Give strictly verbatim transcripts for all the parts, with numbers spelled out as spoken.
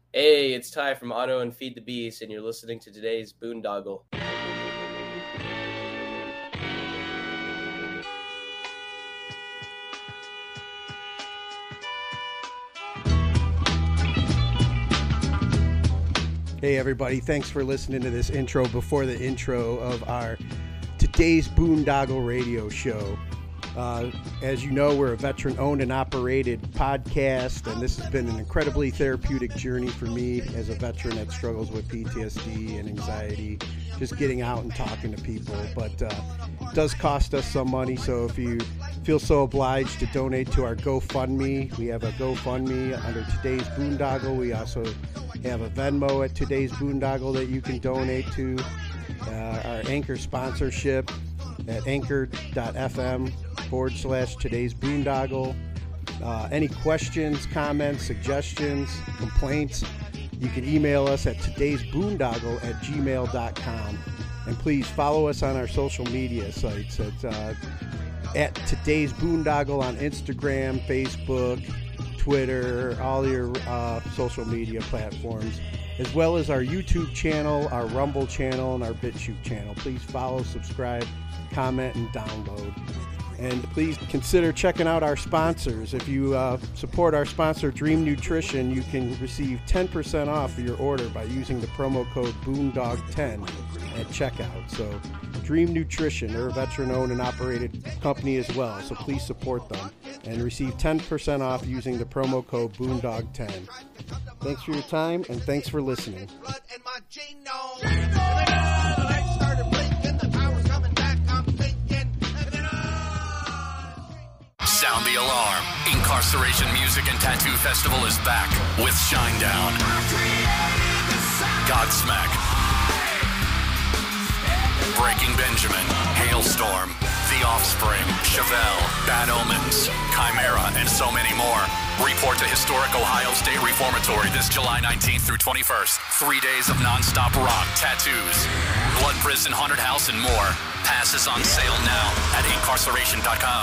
Hey, it's Ty from Auto and Feed the Beast, and you're listening to today's Boondoggle. Hey everybody, thanks for listening to this intro before the intro of our today's Boondoggle radio show. Uh, as you know, we're a veteran-owned and operated podcast, and this has been an incredibly therapeutic journey for me as a veteran that struggles with P T S D and anxiety, just getting out and talking to people. But uh, it does cost us some money, so if you feel so obliged to donate to our GoFundMe, we have a GoFundMe under Today's Boondoggle. We also have a Venmo at Today's Boondoggle that you can donate to. Uh, our Anchor sponsorship at anchor.fm forward slash Today's Boondoggle. Uh, any questions, comments, suggestions, complaints, you can email us at today'sboondoggle at gmail dot com. And please follow us on our social media sites at, uh, at Today's Boondoggle on Instagram, Facebook, Twitter, all your uh, social media platforms, as well as our YouTube channel, our Rumble channel, and our BitChute channel. Please follow, subscribe, comment, and download. And please consider checking out our sponsors. If you uh, support our sponsor, Dream Nutrition, you can receive ten percent off of your order by using the promo code Boondog ten at checkout. So Dream Nutrition, they're a veteran-owned and operated company as well, so please support them and receive ten percent off using the promo code Boondog ten. Thanks for your time, and thanks for listening. Sound the alarm. Incarceration Music and Tattoo Festival is back with Shinedown, Godsmack, Breaking Benjamin, Hailstorm, The Offspring, Chevelle, Bad Omens, Chimera, and so many more. Report to historic Ohio State Reformatory this July nineteenth through twenty-first. Three days of non-stop rock, tattoos, Blood Prison, Haunted House, and more. Passes on sale now at incarceration dot com.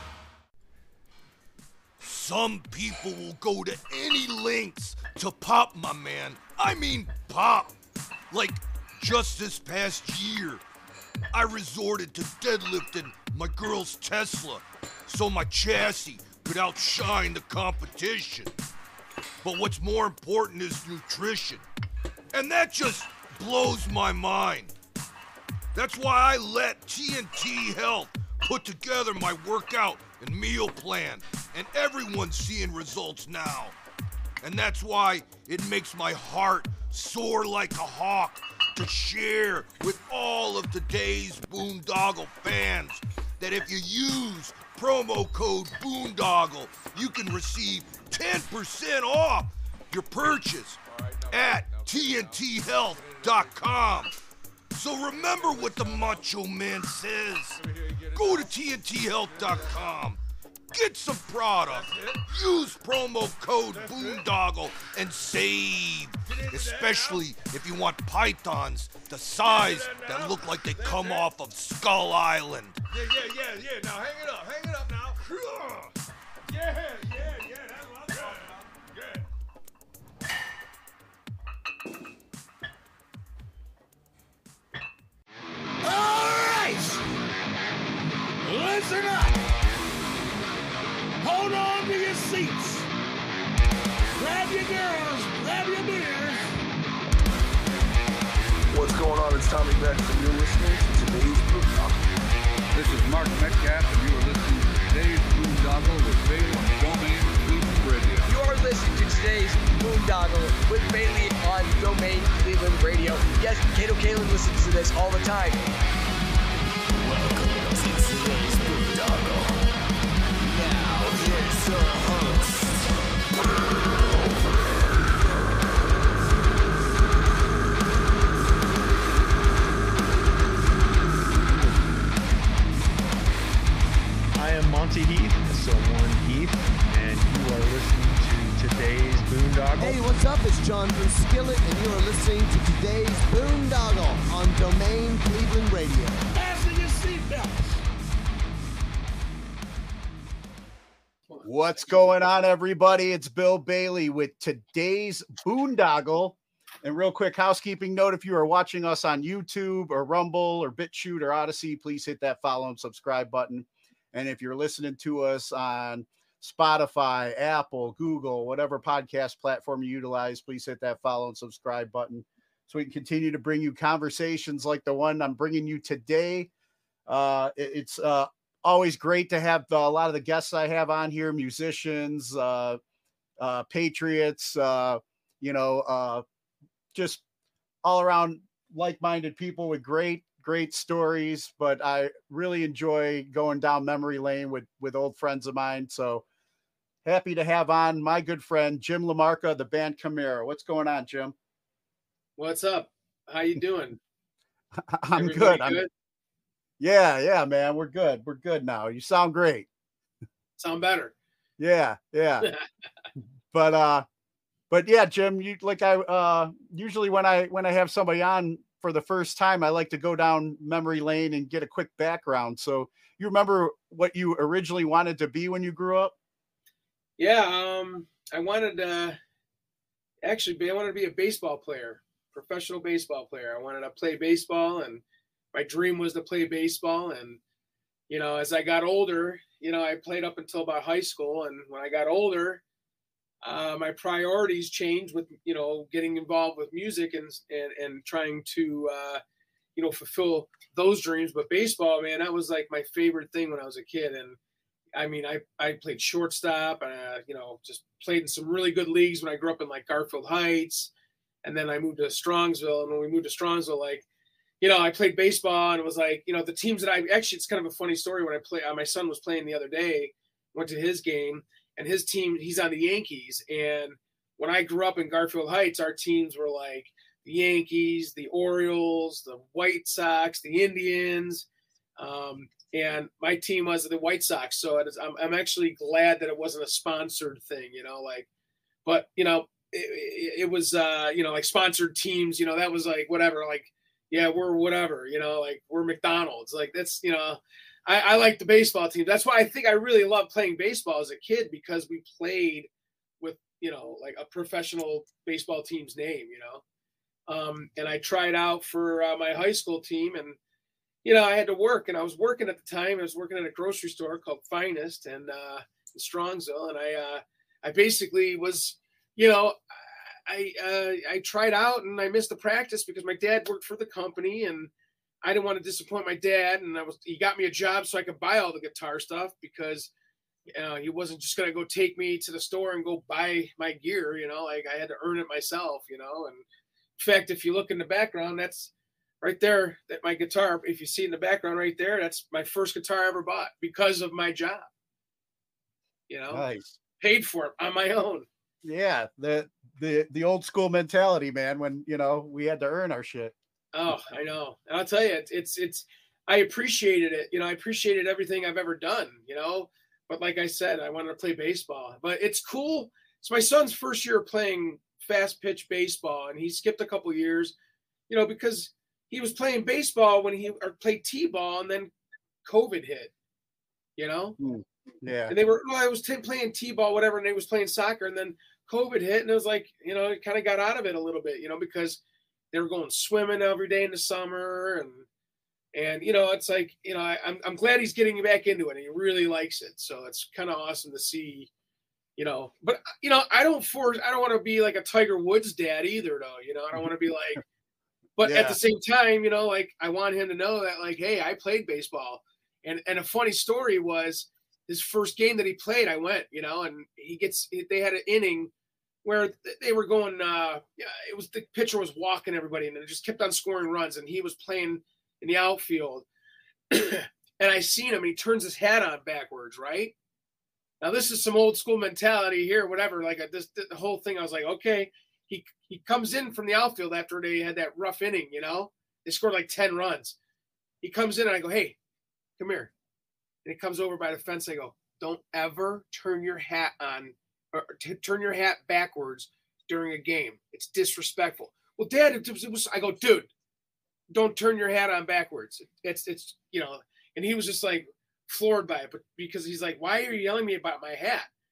Some people will go to any lengths to pop, my man. I mean pop. Like just this past year, I resorted to deadlifting my girl's Tesla so my chassis could outshine the competition. But what's more important is nutrition. And that just blows my mind. That's why I let T N T Health put together my workout and meal plan, and everyone's seeing results now. And that's why it makes my heart soar like a hawk to share with all of today's Boondoggle fans that if you use promo code Boondoggle, you can receive ten percent off your purchase at T N T health dot com. So remember what the Macho Man says. Go to T N T health dot com. Get some product. Use promo code Boondoggle and save. Especially if you want pythons the size that look like they come off of Skull Island. Yeah, yeah, yeah, yeah. Now hang it up. Hang it up now. Yeah, yeah, yeah. That's what I'm talking about. Yeah. All right. Listen up. Hold on to your seats. Grab your girls. Grab your beers. What's going on? It's Tommy Beck, and you're listening to today's Boondoggle. This is Mark Metcalf, and you are listening to today's Boondoggle with Bailey on Domain Cleveland Radio. You are listening to today's Boondoggle with Bailey on Domain Cleveland Radio. Yes, Kato Kalin listens to this all the time. Welcome to today's Boondoggle. Now here's your host. I am Monty Heath, so one Heath, and you are listening to today's Boondoggle. Hey, what's up? It's John from Skillet, and you are listening to today's Boondoggle on Domain Cleveland Radio. Fasten your seatbelts. What's going on, everybody? It's Bill Bailey with today's Boondoggle. And real quick housekeeping note, if you are watching us on YouTube or Rumble or BitChute or Odyssey, please hit that follow and subscribe button. And if you're listening to us on Spotify, Apple, Google, whatever podcast platform you utilize, please hit that follow and subscribe button so we can continue to bring you conversations like the one I'm bringing you today. Uh, it, it's uh, always great to have the, a lot of the guests I have on here, musicians, uh, uh, patriots, uh, you know, uh, just all around like-minded people with great, great stories. But I really enjoy going down memory lane with, with old friends of mine. So happy to have on my good friend, Jim LaMarca, the band Chimera. What's going on, Jim? What's up? How you doing? I'm good. I'm, yeah, yeah, man. We're good. We're good now. You sound great. Sound better. Yeah, yeah. but, uh, But yeah, Jim, you like I uh usually when I when I have somebody on for the first time, I like to go down memory lane and get a quick background. So you remember what you originally wanted to be when you grew up? Yeah, um, I wanted to actually be I wanted to be a baseball player, professional baseball player. I wanted to play baseball, and my dream was to play baseball. And you know, as I got older, you know, I played up until about high school, and when I got older, Uh, my priorities changed with, you know, getting involved with music and and, and trying to, uh, you know, fulfill those dreams. But baseball, man, that was like my favorite thing when I was a kid. And I mean, I, I played shortstop and, uh, you know, just played in some really good leagues when I grew up in like Garfield Heights. And then I moved to Strongsville. And when we moved to Strongsville, like, you know, I played baseball and it was like, you know, the teams that I actually, it's kind of a funny story. When I play, uh, my son was playing the other day, went to his game. And his team, he's on the Yankees. And when I grew up in Garfield Heights, our teams were like the Yankees, the Orioles, the White Sox, the Indians. Um, and my team was the White Sox. So it is, I'm, I'm actually glad that it wasn't a sponsored thing, you know, like, but, you know, it, it, it was, uh, you know, like sponsored teams, you know, that was like, whatever, like, yeah, we're whatever, you know, like we're McDonald's. Like that's, you know, I, I like the baseball team. That's why I think I really loved playing baseball as a kid, because we played with, you know, like a professional baseball team's name, you know. Um, and I tried out for uh, my high school team, and, you know, I had to work, and I was working at the time. I was working at a grocery store called Finest and uh, in Strongsville. And I, uh, I basically was, you know, I, uh, I tried out and I missed the practice because my dad worked for the company, and I didn't want to disappoint my dad, and I was, he got me a job so I could buy all the guitar stuff, because, you know, he wasn't just going to go take me to the store and go buy my gear, you know, like I had to earn it myself, you know. And in fact, if you look in the background, that's right there, that my guitar, if you see in the background right there, that's my first guitar I ever bought because of my job, you know, nice. Paid for it on my own. Yeah. The, the, the old school mentality, man, when, you know, we had to earn our shit. Oh, I know. And I'll tell you, it's, it's, it's, I appreciated it. You know, I appreciated everything I've ever done, you know, but like I said, I wanted to play baseball. But it's cool. It's my son's first year playing fast pitch baseball, and he skipped a couple years, you know, because he was playing baseball when he or played T-ball, and then COVID hit, you know? Mm, yeah. And they were, well, I was t- playing T-ball, whatever, and they was playing soccer, and then COVID hit, and it was like, you know, it kind of got out of it a little bit, you know, because they were going swimming every day in the summer. And, and, you know, it's like, you know, I, I'm, I'm glad he's getting back into it, and he really likes it. So it's kind of awesome to see, you know, but, you know, I don't force, I don't want to be like a Tiger Woods dad either, though. You know, I don't want to be like, but yeah. At the same time, you know, like I want him to know that, like, hey, I played baseball. And, and a funny story was his first game that he played, I went, you know, and he gets, they had an inning where they were going, uh, it was the pitcher was walking everybody, and it just kept on scoring runs, and he was playing in the outfield. And I seen him, and he turns his hat on backwards, right? Now, this is some old school mentality here, whatever. Like a, this, the whole thing, I was like, okay. He he comes in from the outfield after they had that rough inning, you know? They scored like ten runs. He comes in, and I go, hey, come here. And he comes over by the fence. I go, don't ever turn your hat on or t- turn your hat backwards during a game. It's disrespectful. Well, Dad, it was, it was, I go, dude, don't turn your hat on backwards. It's, it's, you know, and he was just like floored by it, but because he's like, why are you yelling at me about my hat?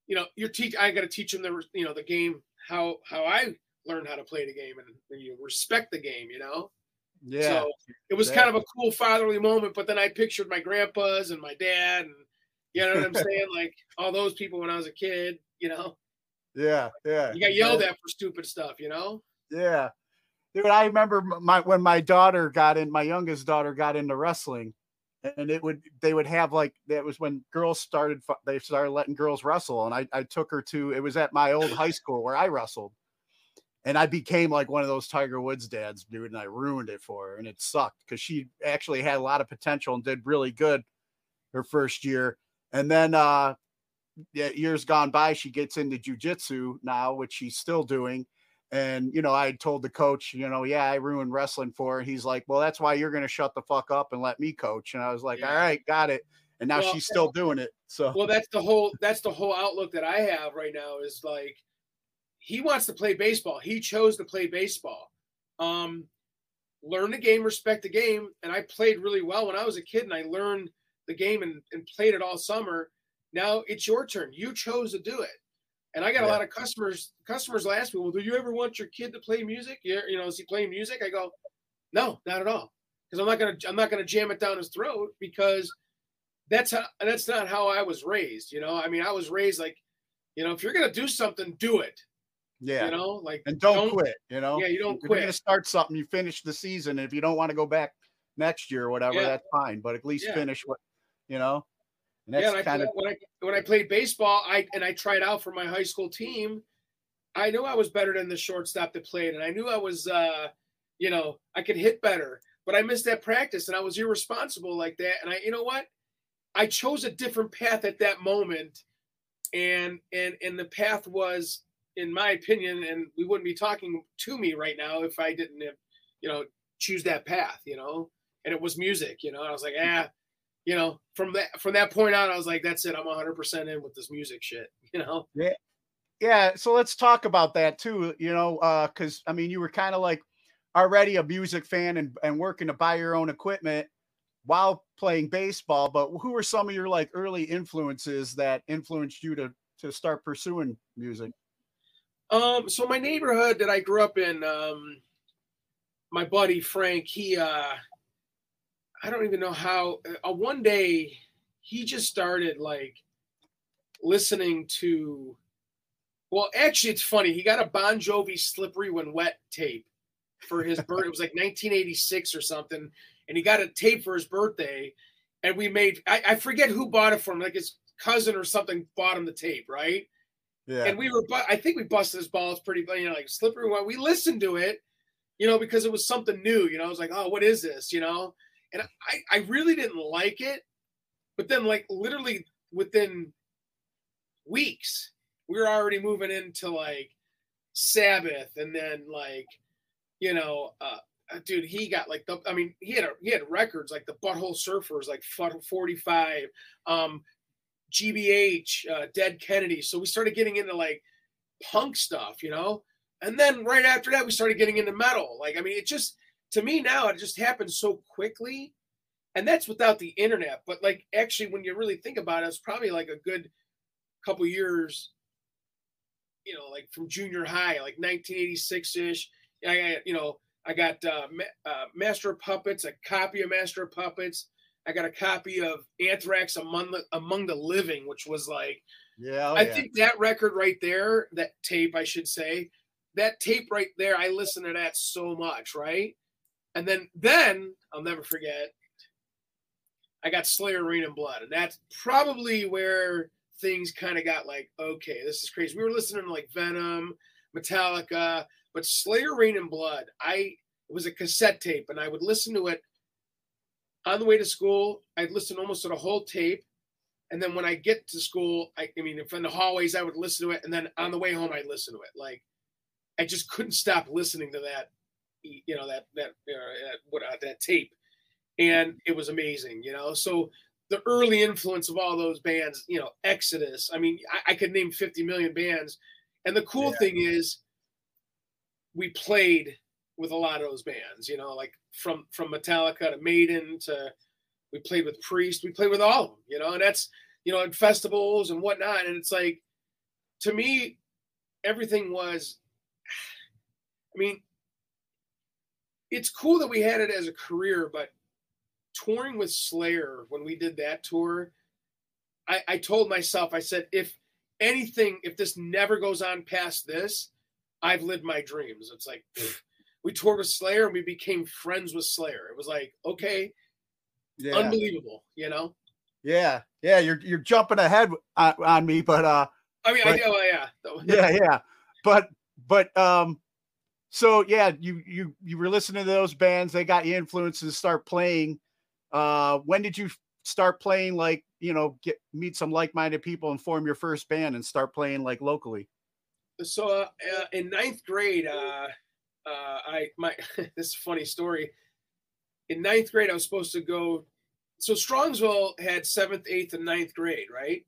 you know, you're teach. I got to teach them the, you know, the game, how, how I learned how to play the game and, and you respect the game, you know? Yeah. So it was yeah. kind of a cool fatherly moment, but then I pictured my grandpas and my dad and, you know what I'm saying? Like all those people when I was a kid, you know? Yeah. Yeah. You got yelled at for stupid stuff, you know? Yeah. Dude, I remember my, when my daughter got in, my youngest daughter got into wrestling, and it would, they would have like, that was when girls started, they started letting girls wrestle. And I, I took her to, it was at my old high school where I wrestled. And I became like one of those Tiger Woods dads, dude, and I ruined it for her. And it sucked because she actually had a lot of potential and did really good her first year. And then uh, yeah, years gone by, she gets into jujitsu now, which she's still doing. And, you know, I told the coach, you know, yeah, I ruined wrestling for her. And he's like, well, that's why you're going to shut the fuck up and let me coach. And I was like, yeah. All right, got it. And now well, she's still doing it. So, well, that's the whole, that's the whole outlook that I have right now is like, he wants to play baseball. He chose to play baseball. Um, learn the game, respect the game. And I played really well when I was a kid and I learned the game and, and played it all summer. Now it's your turn. You chose to do it. And I got yeah. a lot of customers, customers will ask me, well, do you ever want your kid to play music? You, you know, is he playing music? I go, no, not at all. Because I'm not going to, I'm not going to jam it down his throat because that's how, that's not how I was raised. You know, I mean, I was raised like, you know, if you're going to do something, do it. Yeah. You know, like, and don't, don't quit, you know, yeah, you don't if quit. You're going to start something, you finish the season. And if you don't want to go back next year or whatever, yeah. that's fine. But at least yeah. finish what, you know, and that's yeah, kind of when I, when I played baseball, I, and I tried out for my high school team. I knew I was better than the shortstop that played. And I knew I was, uh, you know, I could hit better, but I missed that practice and I was irresponsible like that. And I, you know what, I chose a different path at that moment. And, and, and the path was, in my opinion, and we wouldn't be talking to me right now if I didn't, you know, choose that path, you know, and it was music, you know, I was like, ah, you know, from that, from that point on, I was like, that's it. I'm a hundred percent in with this music shit, you know? Yeah. Yeah. So let's talk about that too, you know, uh, cause I mean, you were kind of like already a music fan and, and working to buy your own equipment while playing baseball, but who were some of your like early influences that influenced you to, to start pursuing music? Um, so my neighborhood that I grew up in, um, my buddy Frank, he, uh, I don't even know how, uh, one day he just started like listening to, well, actually it's funny. He got a Bon Jovi Slippery When Wet tape for his birthday. It was like nineteen eighty-six or something. And he got a tape for his birthday and we made, I, I forget who bought it for him. Like his cousin or something bought him the tape. Right. Yeah. And we were, I think we busted his balls pretty, you know, like Slippery When we listened to it, you know, because it was something new, you know, I was like, oh, what is this? You know? And I, I really didn't like it, but then like literally within weeks, we were already moving into like Sabbath. And then like, you know, uh, dude, he got like the, I mean, he had, a, he had records like the Butthole Surfers, like forty-five, um, G B H, uh, Dead Kennedy. So we started getting into like punk stuff, you know? And then right after that, we started getting into metal. Like, I mean, it just, to me now, it just happened so quickly. And that's without the internet. But like, actually, when you really think about it, it's probably like a good couple years, you know, like from junior high, like nineteen eighty-six ish. I, you know, I got uh, uh, Master of Puppets, a copy of Master of Puppets. I got a copy of Anthrax Among the, Among the Living, which was like, yeah, oh, I yeah. think that record right there, that tape, I should say, that tape right there, I listened to that so much, right? And then, then I'll never forget, I got Slayer, Rain and Blood. And that's probably where things kind of got like, okay, this is crazy. We were listening to like Venom, Metallica, but Slayer, Rain and Blood, I, it was a cassette tape and I would listen to it on the way to school. I'd listen almost to the whole tape. And then when I get to school, I, I mean, if in the hallways, I would listen to it. And then on the way home, I'd listen to it. Like, I just couldn't stop listening to that, you know, that, that, uh, that, what, uh, that tape. And it was amazing, you know? So the early influence of all those bands, you know, Exodus, I mean, I, I could name fifty million bands. And the cool yeah. thing is we played with a lot of those bands, you know, like from, from Metallica to Maiden to, we played with Priest, we played with all of them, you know, and that's, you know, in festivals and whatnot. And it's like, to me, everything was, I mean, it's cool that we had it as a career, but touring with Slayer, when we did that tour, I, I told myself, I said, if anything, if this never goes on past this, I've lived my dreams. It's like, pfft. We toured with Slayer and we became friends with Slayer. It was like, okay, yeah. Unbelievable, you know? Yeah. Yeah. You're, you're jumping ahead on, on me, but, uh, I mean, but, I know, yeah. yeah. Yeah. But, but, um, so yeah, you, you, you were listening to those bands. They got you influenced to start playing. Uh, when did you start playing? Like, you know, get, meet some like-minded people and form your first band and start playing like locally? So, uh, uh in ninth grade, uh, Uh, I my this is a funny story. In ninth grade, I was supposed to go. So Strongsville had seventh, eighth, and ninth grade, right?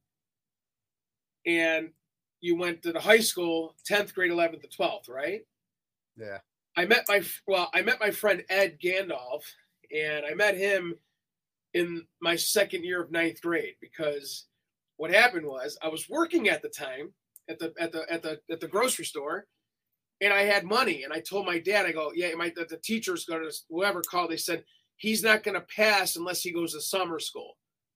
And you went to the high school, tenth grade, eleventh, and twelfth, right? Yeah. I met my well, I met my friend Ed Gandalf, and I met him in my second year of ninth grade because what happened was I was working at the time at the at the at the at the grocery store. And I had money, and I told my dad, I go, yeah, my the, the teacher's going to, whoever called, they said, he's not going to pass unless he goes to summer school.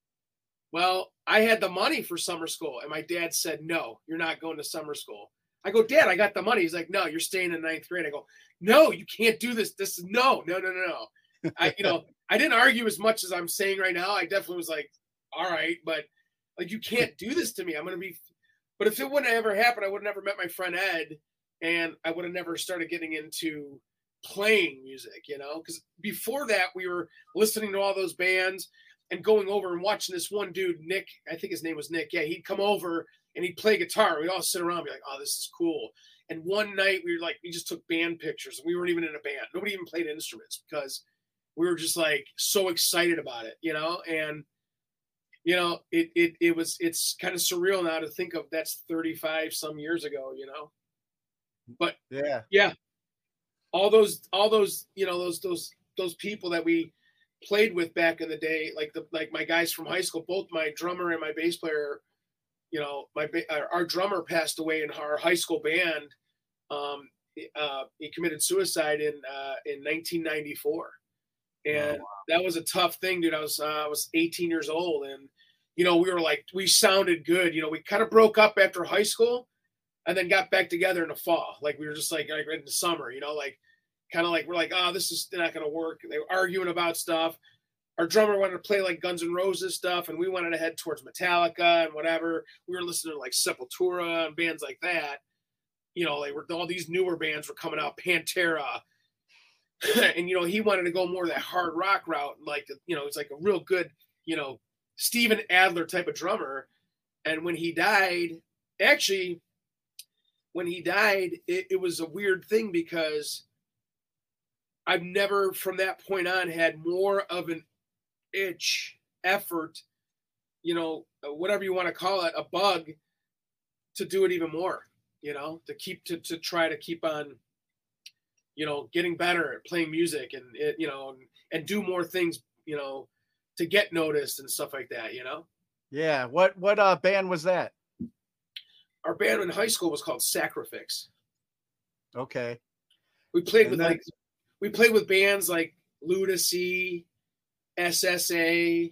Well, I had the money for summer school, and my dad said, no, you're not going to summer school. I go, Dad, I got the money. He's like, no, you're staying in ninth grade. I go, no, you can't do this. This is no, no, no, no, no. I, you know, I didn't argue as much as I'm saying right now. I definitely was like, all right, but like, you can't do this to me. I'm going to be, but if it wouldn't have ever happened, I would have never met my friend Ed. And I would have never started getting into playing music, you know, because before that we were listening to all those bands and going over and watching this one dude, Nick, I think his name was Nick. Yeah, he'd come over and he'd play guitar. We'd all sit around and be like, oh, this is cool. And one night we were like, we just took band pictures. We weren't even in a band. Nobody even played instruments because we were just like so excited about it, you know, and you know, it it it was it's kind of surreal now to think of that's thirty-five some years ago, you know. But yeah, yeah, all those, all those, you know, those, those, those people that we played with back in the day, like the, like my guys from high school, both my drummer and my bass player, you know, my, our drummer passed away in our high school band. Um, uh, he committed suicide in, uh, in nineteen ninety-four. And oh, wow. That was a tough thing, dude. I was, uh, I was eighteen years old and, you know, we were like, we sounded good. You know, we kind of broke up after high school. And then got back together in the fall. Like we were just like, like in the summer, you know, like kind of like, we're like, oh, this is not going to work. They were arguing about stuff. Our drummer wanted to play like Guns N' Roses stuff. And we wanted to head towards Metallica and whatever. We were listening to like Sepultura and bands like that. You know, like all these newer bands were coming out, Pantera. And, you know, he wanted to go more of that hard rock route. Like, you know, it's like a real good, you know, Steven Adler type of drummer. And when he died, actually, when he died, it, it was a weird thing because I've never from that point on had more of an itch, effort, you know, whatever you want to call it, a bug to do it even more, you know, to keep, to, to try to keep on, you know, getting better at playing music and, it, you know, and, and do more things, you know, to get noticed and stuff like that, you know? Yeah. What, what uh, band was that? Our band in high school was called Sacrifix. Okay. We played and with then, like we played with bands like Ludacy, S S A,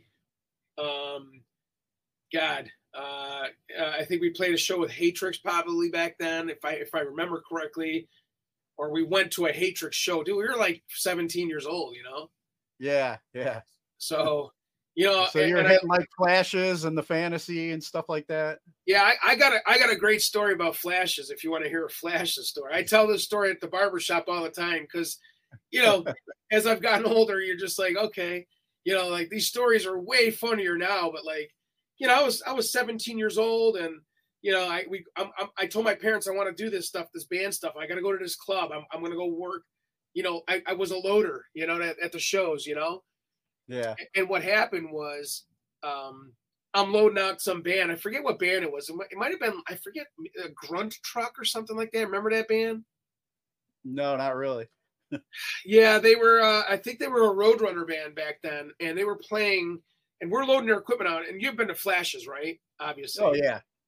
um, God, uh, uh, I think we played a show with Hatrix probably back then, if I if I remember correctly, or we went to a Hatrix show. Dude, we were like seventeen years old, you know. Yeah, yeah. So. You know, so you're hitting I, like Flashes and the Fantasy and stuff like that. Yeah, I, I got a I got a great story about Flashes. If you want to hear a Flashes story, I tell this story at the barbershop all the time because, you know, as I've gotten older, you're just like, okay, you know, like these stories are way funnier now. But like, you know, I was I was seventeen years old, and you know, I we I'm, I'm, I told my parents I want to do this stuff, this band stuff. I got to go to this club. I'm I'm gonna go work. You know, I, I was a loader. You know, at, at the shows. You know. Yeah. And what happened was, um, I'm loading out some band. I forget what band it was. It might, it might have been, I forget, a Grunt Truck or something like that. Remember that band? No, not really. Yeah, they were, uh, I think they were a Roadrunner band back then. And they were playing, and we're loading their equipment out. And you've been to Flashes, right? Obviously. Oh, yeah.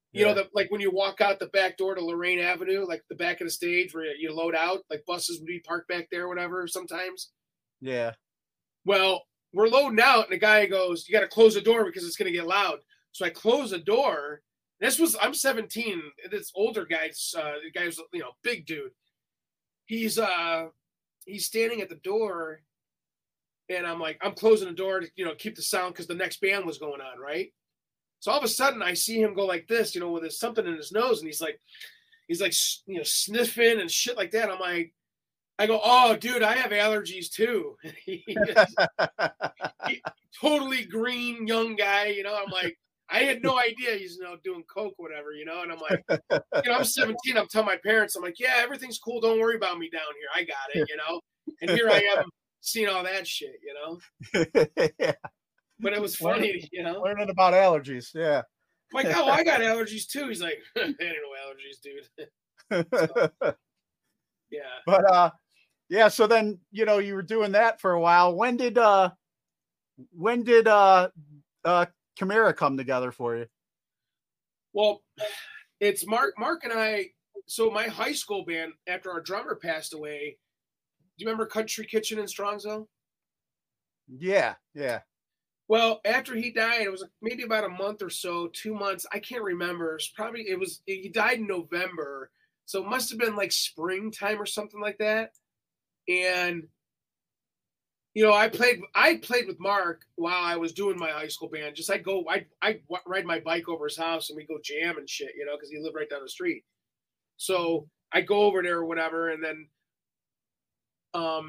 You yeah. know, the, like when you walk out the back door to Lorraine Avenue, like the back of the stage where you load out, like buses would be parked back there or whatever sometimes. Yeah. Well, we're loading out, and the guy goes, you got to close the door because it's going to get loud. So I close the door. This was, I'm seventeen. This older guy, uh, the guy's, you know, big dude. He's, uh, he's standing at the door, and I'm like, I'm closing the door to, you know, keep the sound because the next band was going on, right? So all of a sudden I see him go like this, you know, with his, something in his nose, and he's like, he's like, you know, sniffing and shit like that. I'm like, I go, oh, dude, I have allergies too. he, he, totally green young guy, you know. I'm like, I had no idea he's, you know, doing coke, whatever, you know. And I'm like, you know, I'm seventeen. I'm telling my parents, I'm like, yeah, everything's cool. Don't worry about me down here. I got it, you know. And here I am seeing all that shit, you know. Yeah. But it was funny, learning, you know. Learning about allergies, yeah. I'm like, oh, I got allergies too. He's like, I didn't know allergies, dude. So, yeah. But uh, yeah. So then, you know, you were doing that for a while. When did uh, when did uh, uh, Chimera come together for you? Well, it's Mark. Mark and I. So my high school band, after our drummer passed away. Do you remember Country Kitchen in Strongsville? Yeah, yeah. Well, after he died, it was maybe about a month or so, two months. I can't remember. It was probably, it was, he died in November. So it must have been like springtime or something like that. And, you know, I played, I played with Mark while I was doing my high school band. Just I'd go, I'd, I'd ride my bike over his house and we go jam and shit, you know, because he lived right down the street. So I'd go over there or whatever. And then, um,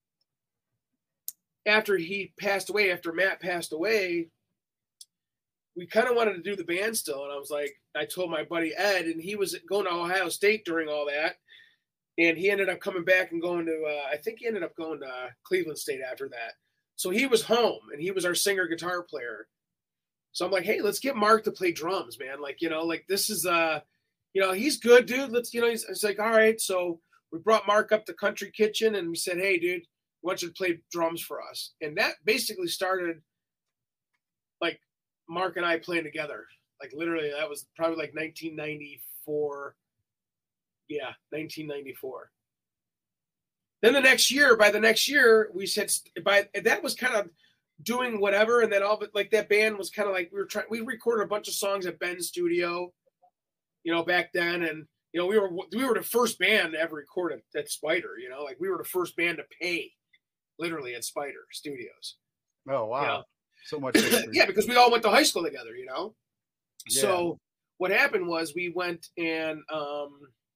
after he passed away, after Matt passed away, we kind of wanted to do the band still. And I was like, I told my buddy Ed, and he was going to Ohio State during all that. And he ended up coming back and going to, uh, I think he ended up going to uh, Cleveland State after that. So he was home, and he was our singer guitar player. So I'm like, hey, let's get Mark to play drums, man. Like, you know, like this is, uh, you know, he's good, dude. Let's, you know, he's, it's like, all right. So we brought Mark up to Country Kitchen, and we said, hey, dude, I want you to play drums for us. And that basically started like Mark and I playing together. Like literally that was probably like nineteen ninety-four. Yeah, nineteen ninety-four. Then the next year, by the next year, we said by that was kind of doing whatever. And then all of it, like that band was kind of like, we were trying, we recorded a bunch of songs at Ben's studio, you know, back then. And, you know, we were, we were the first band to ever record at, at Spider, you know, like we were the first band to pay. Literally at Spider Studios. Oh, wow. You know? So much. Yeah, because we all went to high school together, you know? Yeah. So what happened was we went and um,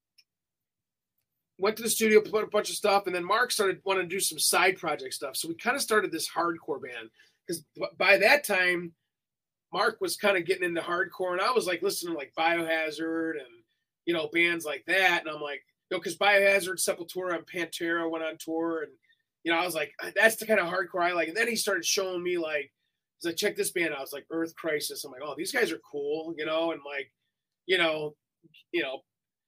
went to the studio, put a bunch of stuff, and then Mark started wanting to do some side project stuff. So we kind of started this hardcore band. Because by that time, Mark was kind of getting into hardcore, and I was like listening to like Biohazard and, you know, bands like that. And I'm like, you know, because Biohazard, Sepultura, and Pantera went on tour, and you know, I was like, that's the kind of hardcore I like. And then he started showing me like, he's like, check this band out. I was like, Earth Crisis. I'm like, oh, these guys are cool, you know, and like, you know, you know,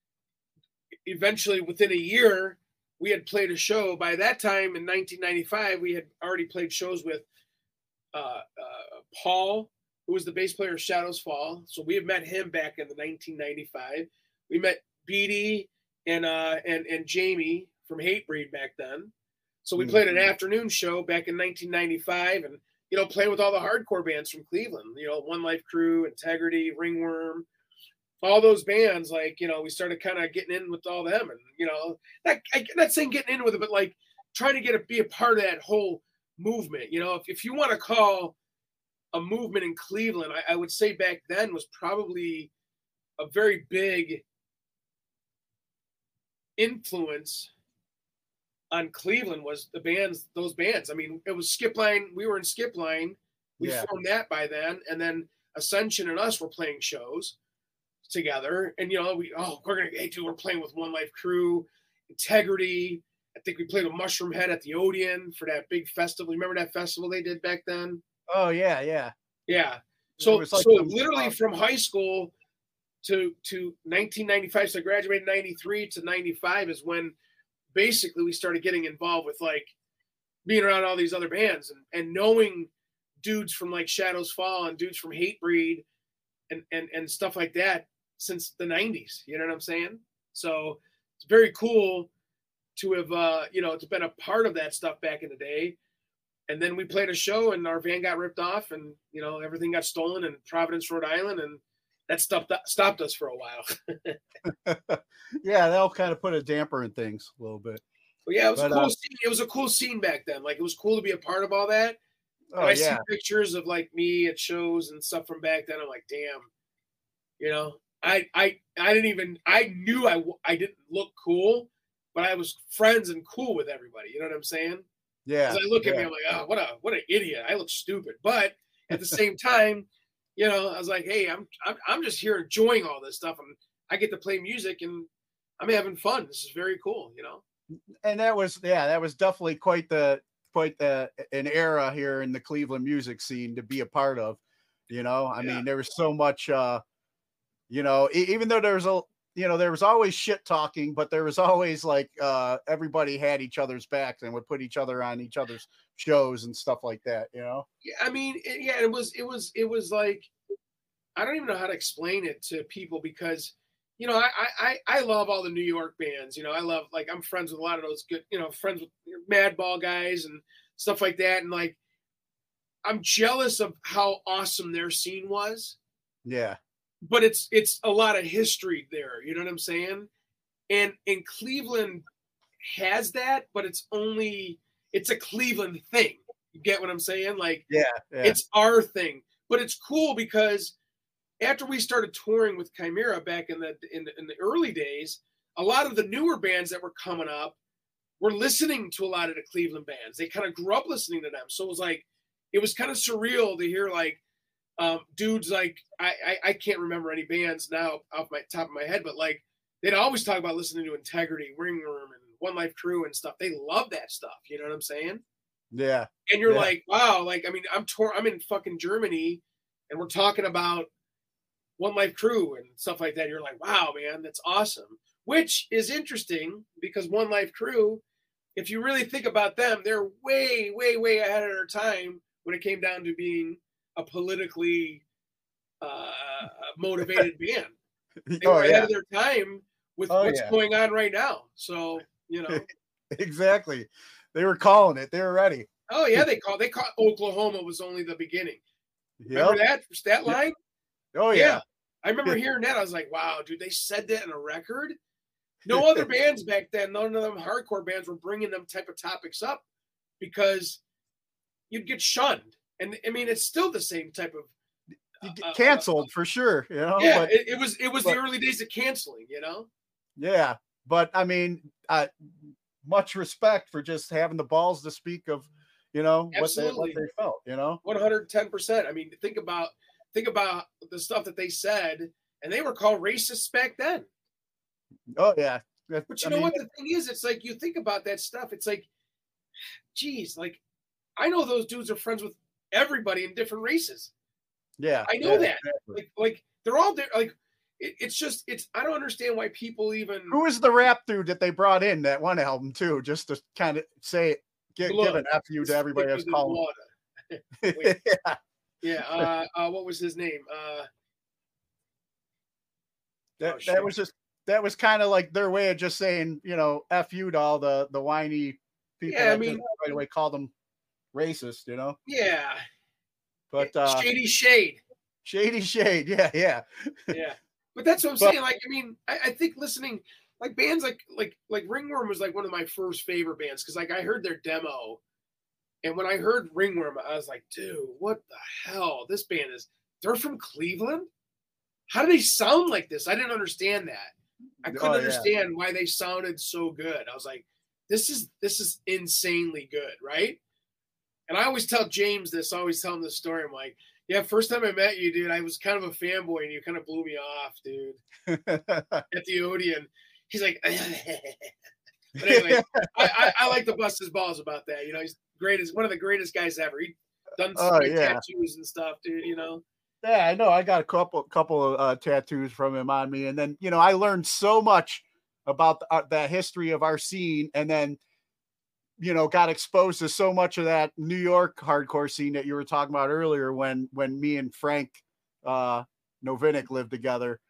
eventually within a year, we had played a show. By that time in nineteen ninety-five, we had already played shows with uh, uh, Paul, who was the bass player of Shadows Fall. So we had met him back in the nineteen ninety-five. We met Beatty and uh, and and Jamie from Hatebreed back then. So we played an afternoon show back in nineteen ninety-five, and you know, playing with all the hardcore bands from Cleveland. You know, One Life Crew, Integrity, Ringworm, all those bands. Like, you know, we started kind of getting in with all them, and you know, not, I'm not saying getting in with it, but like trying to get a be a part of that whole movement. You know, if if you want to call a movement in Cleveland, I, I would say back then was probably a very big influence on Cleveland was the bands, those bands. I mean, it was Skip Line. We were in Skip Line. We yeah. formed that by then. And then Ascension and us were playing shows together. And, you know, we, oh, we're going to, hey, dude, we're playing with One Life Crew, Integrity. I think we played with Mushroom Head at the Odeon for that big festival. Remember that festival they did back then? Oh, yeah, yeah. Yeah. So, like so literally from high school to, to nineteen ninety-five, so I graduated in ninety-three to ninety-five is when basically we started getting involved with like being around all these other bands and, and knowing dudes from like Shadows Fall and dudes from Hatebreed and, and, and stuff like that. since the nineties. You know what I'm saying? So it's very cool to have, uh, you know, to been a part of that stuff back in the day. And then we played a show and our van got ripped off and, you know, everything got stolen in Providence, Rhode Island. And that stopped, stopped us for a while. Yeah, that'll kind of put a damper in things a little bit. But yeah, it was but, a cool uh, scene. It was a cool scene back then. Like, it was cool to be a part of all that. Oh, and I yeah. see pictures of like me at shows and stuff from back then. I'm like, damn, you know, I, I, I didn't even, I knew I, I didn't look cool, but I was friends and cool with everybody. You know what I'm saying? Yeah. 'Cause I look at yeah. me, I'm like, oh, what a, what an idiot. I look stupid. But at the same time, you know, I was like, hey, I'm, I'm, I'm just here enjoying all this stuff. And I get to play music and I'm having fun. This is very cool, you know? And that was, yeah, that was definitely quite the, quite the, an era here in the Cleveland music scene to be a part of, you know? I Yeah. mean, there was so much, uh, you know, e- even though there was a, you know, there was always shit talking, but there was always like, uh, everybody had each other's backs and would put each other on each other's shows and stuff like that, you know? Yeah, I mean, it, yeah, it was, it was, it was like, I don't even know how to explain it to people because, you know, I, I, I love all the New York bands. You know, I love, like, I'm friends with a lot of those good, you know, friends with Madball guys and stuff like that. And like, I'm jealous of how awesome their scene was. Yeah. But it's, it's a lot of history there. You know what I'm saying? And, and Cleveland has that, but it's only, it's a Cleveland thing. You get what I'm saying? Like, Yeah. yeah. it's our thing, but it's cool because after we started touring with Chimera back in the, in the in the early days, a lot of the newer bands that were coming up were listening to a lot of the Cleveland bands. They kind of grew up listening to them. So it was like, it was kind of surreal to hear like um, dudes like, I, I I can't remember any bands now off my top of my head, but like they'd always talk about listening to Integrity, Ringworm, and One Life Crew and stuff. They love that stuff. You know what I'm saying? Yeah. And you're yeah. like, wow, like, I mean, I'm tour- I'm in fucking Germany and we're talking about One Life Crew and stuff like that. You're like, wow, man, that's awesome. Which is interesting because One Life Crew, if you really think about them, they're way, way, way ahead of their time when it came down to being a politically uh, motivated band. They Oh, were ahead yeah. of their time with Oh, what's yeah. going on right now. So, you know. Exactly. They were calling it. They were ready. Oh, yeah, they called, they called Oklahoma was only the beginning. Remember Yep. that? That line? Oh, yeah. I remember hearing that. I was like, wow, dude, they said that in a record? No other bands back then, none of them hardcore bands were bringing them type of topics up because you'd get shunned. And I mean, it's still the same type of You get uh, canceled for sure, you know? yeah, but, it, it was it was but- the early days of canceling, you know? yeah. But I mean, uh, much respect for just having the balls to speak of, you know, what they, what Absolutely. they felt, you know? one hundred ten percent. I mean, think about think about the stuff that they said, and they were called racists back then. Oh, yeah. That- But you I know mean, what the thing is? It's like you think about that stuff. It's like, geez, like I know those dudes are friends with everybody in different races. Yeah. I know yeah, that. exactly. Like, like they're all there. Like, it, it's just, it's. I don't understand why people even. Who was the rap dude that they brought in that one album too, just to kind of say, give, give an F you to everybody else calling. Wait, yeah. yeah. Uh, uh, what was his name? Uh, That, Oh, that shit. was just, that was kind of like their way of just saying, you know, F you to all the, the whiny people Yeah, I that mean- just right away called them racist, you know? yeah. But uh, Shady Shade. Shady Shade. Yeah. Yeah. Yeah. But that's what I'm But- saying. Like, I mean, I, I think listening, like bands like like like Ringworm was like one of my first favorite bands because like I heard their demo, and when I heard Ringworm, I was like, dude, what the hell? This band is they're from Cleveland? How do they sound like this? I didn't understand that. I couldn't Oh, yeah. understand why they sounded so good. I was like, this is this is insanely good, right? And I always tell James this, I always tell him this story. I'm like, yeah, first time I met you, dude, I was kind of a fanboy and you kind of blew me off, dude, at the Odeon. He's like, but anyway, I, I, I like to bust his balls about that. You know, he's greatest, one of the greatest guys ever. He done so Oh, many yeah. tattoos and stuff, dude, you know? Yeah, I know. I got a couple couple of uh, tattoos from him on me, and then you know I learned so much about the, uh, the history of our scene, and then you know got exposed to so much of that New York hardcore scene that you were talking about earlier when when me and Frank uh, Novinik lived together.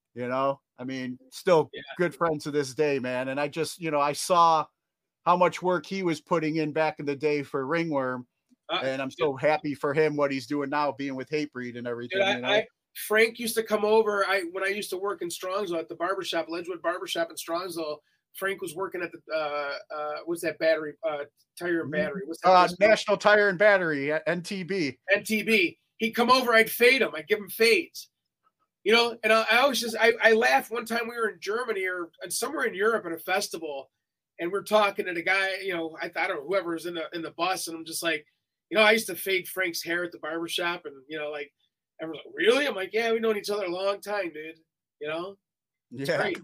You know, I mean, still yeah. good friends to this day, man. And I just, you know, I saw how much work he was putting in back in the day for Ringworm. Uh, and I'm so happy for him, what he's doing now, being with Hatebreed and everything. Dude, I, you know? I, Frank used to come over. I when I used to work in Strongsville at the barbershop, Ledgewood Barbershop in Strongsville. Frank was working at the uh, uh, what's that battery? Uh, tire and battery. What's that? Uh, National Tire and Battery, N T B. N T B. He'd come over. I'd fade him. I'd give him fades. You know, and I, I always just I, I laughed one time we were in Germany or somewhere in Europe at a festival, and we're talking to the guy. You know, I, I don't know whoever was in the in the bus, and I'm just like, you know, I used to fade Frank's hair at the barbershop, and you know, like. Everyone's like, really? I'm like, yeah, we've known each other a long time, dude. You know? It's yeah. great.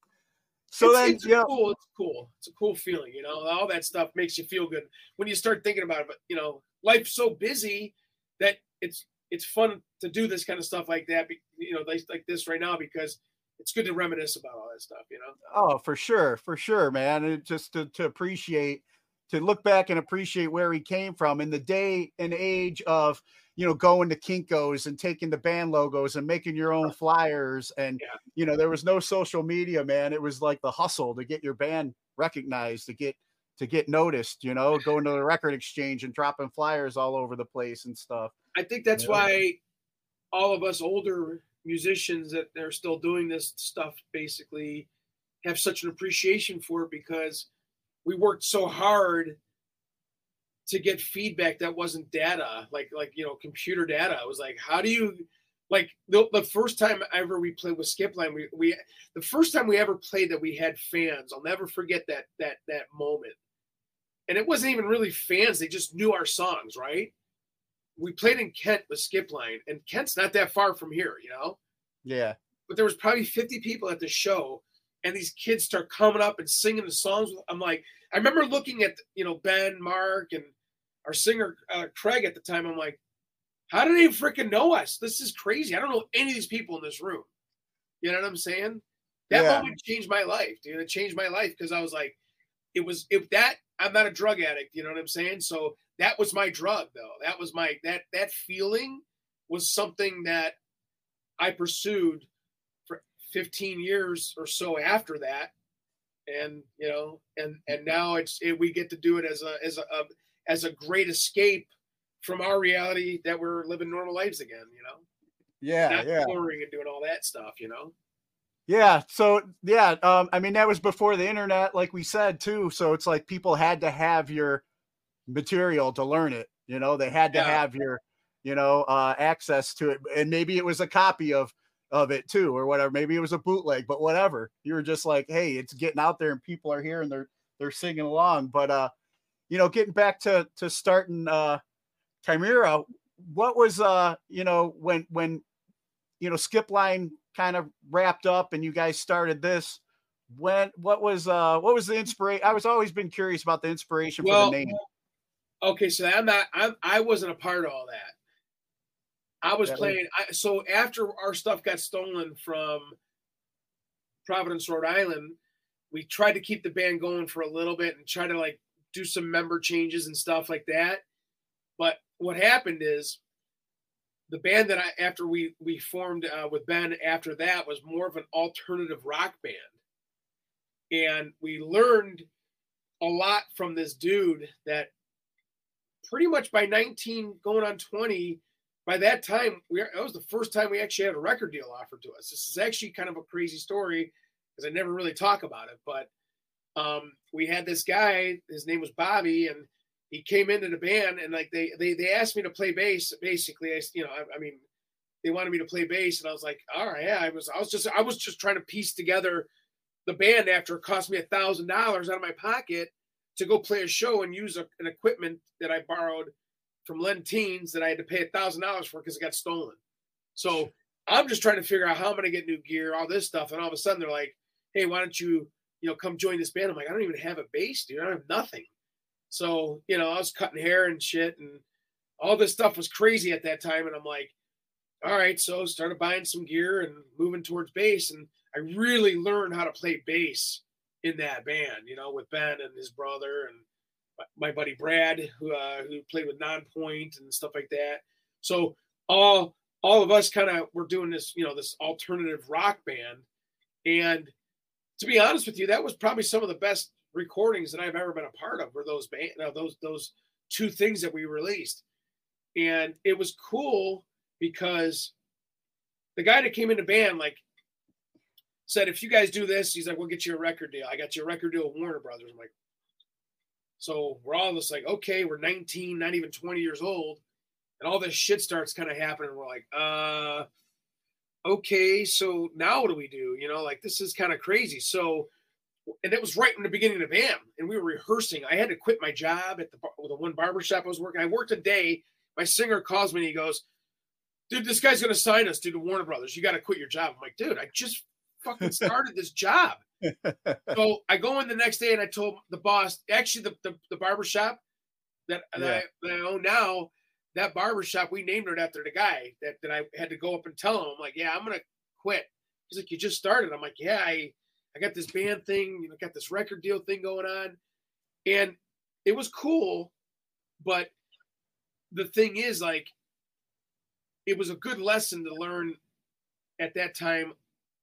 So it's, then, it's yeah. cool. It's cool. It's a cool feeling, you know? All that stuff makes you feel good when you start thinking about it. But, you know, life's so busy that it's it's fun to do this kind of stuff like that, you know, like, like this right now, because it's good to reminisce about all that stuff, you know? Oh, for sure. For sure, man. And just to, to appreciate, to look back and appreciate where he came from in the day and age of, you know, going to Kinko's and taking the band logos and making your own flyers. And, yeah. you know, there was no social media, man. It was like the hustle to get your band recognized, to get, to get noticed, you know, going to the record exchange and dropping flyers all over the place and stuff. I think that's you know? why all of us older musicians that are still doing this stuff basically have such an appreciation for it, because we worked so hard to get feedback that wasn't data, like, like, you know, computer data. It was like, how do you, like the, the first time ever we played with Skipline, we, we, the first time we ever played that we had fans, I'll never forget that, that, that moment. And it wasn't even really fans. They just knew our songs, right? We played in Kent with Skipline, and Kent's not that far from here, you know? Yeah. But there was probably fifty people at the show, and these kids start coming up and singing the songs. I'm like, I remember looking at, you know, Ben, Mark, and our singer, uh, Craig at the time. I'm like, how do they freaking know us? This is crazy. I don't know any of these people in this room. You know what I'm saying? That yeah. moment changed my life, dude. It changed my life because I was like, it was, if that, I'm not a drug addict. You know what I'm saying? So that was my drug, though. That was my, that, that feeling was something that I pursued for fifteen years or so after that. And, you know, and, and now it's, it, we get to do it as a, as a, a, as a great escape from our reality that we're living normal lives again, you know? Yeah. Not yeah. touring and doing all that stuff, you know? Yeah. So, yeah. Um, I mean, that was before the internet, like we said too. So it's like people had to have your material to learn it. You know, they had to yeah. have your, you know, uh, access to it. And maybe it was a copy of, of it too, or whatever. Maybe it was a bootleg, but whatever. You were just like, hey, it's getting out there and people are here and they're, they're singing along. But, uh, you know, getting back to, to starting, uh, Chimera, what was, uh, you know, when, when, you know, Skipline kind of wrapped up and you guys started this, when, what was, uh, what was the inspiration? I was always been curious about the inspiration well, for the name. Okay. So I'm not, I'm, I wasn't a part of all that. I was yeah, playing. I, so after our stuff got stolen from Providence, Rhode Island, we tried to keep the band going for a little bit and try to like do some member changes and stuff like that. But what happened is the band that I, after we, we formed uh, with Ben after that was more of an alternative rock band. And we learned a lot from this dude that pretty much by nineteen going on twenty, by that time, we that was the first time we actually had a record deal offered to us. This is actually kind of a crazy story because I never really talk about it. But um, we had this guy, his name was Bobby, and he came into the band, and like they they they asked me to play bass. Basically, I, you know, I, I mean, they wanted me to play bass, and I was like, all right, yeah. I was I was just I was just trying to piece together the band after it cost me a thousand dollars out of my pocket to go play a show and use a, an equipment that I borrowed from Len Teens that I had to pay a thousand dollars for because it got stolen. So I'm just trying to figure out how I'm going to get new gear, all this stuff. And all of a sudden they're like, hey, why don't you, you know, come join this band? I'm like, I don't even have a bass, dude. I don't have nothing. So, you know, I was cutting hair and shit and all this stuff was crazy at that time. And I'm like, all right. So started buying some gear and moving towards bass. And I really learned how to play bass in that band, you know, with Ben and his brother and my buddy Brad, who uh, who played with Nonpoint and stuff like that. So all all of us kind of were doing this, you know, this alternative rock band. And to be honest with you, that was probably some of the best recordings that I've ever been a part of, were those band, uh, those those two things that we released. And it was cool because the guy that came in the band, like, said, if you guys do this, he's like, we'll get you a record deal. I got you a record deal with Warner Brothers. I'm like, so we're all just like, okay, we're nineteen, not even twenty years old. And all this shit starts kind of happening. We're like, uh, okay, so now what do we do? You know, like, this is kind of crazy. So, and it was right in the beginning of the band, and we were rehearsing. I had to quit my job at the, the one barbershop I was working. I worked a day. My singer calls me and he goes, dude, this guy's going to sign us to the Warner Brothers. You got to quit your job. I'm like, dude, I just fucking started this job. So I go in the next day and I told the boss, actually the, the, the barbershop that, yeah. that, I, that I own now, that barbershop, we named it after the guy that, that I had to go up and tell him. I'm like, yeah, I'm going to quit. He's like, you just started. I'm like, yeah, I, I got this band thing, you know, got this record deal thing going on. And it was cool. But the thing is, like, it was a good lesson to learn at that time.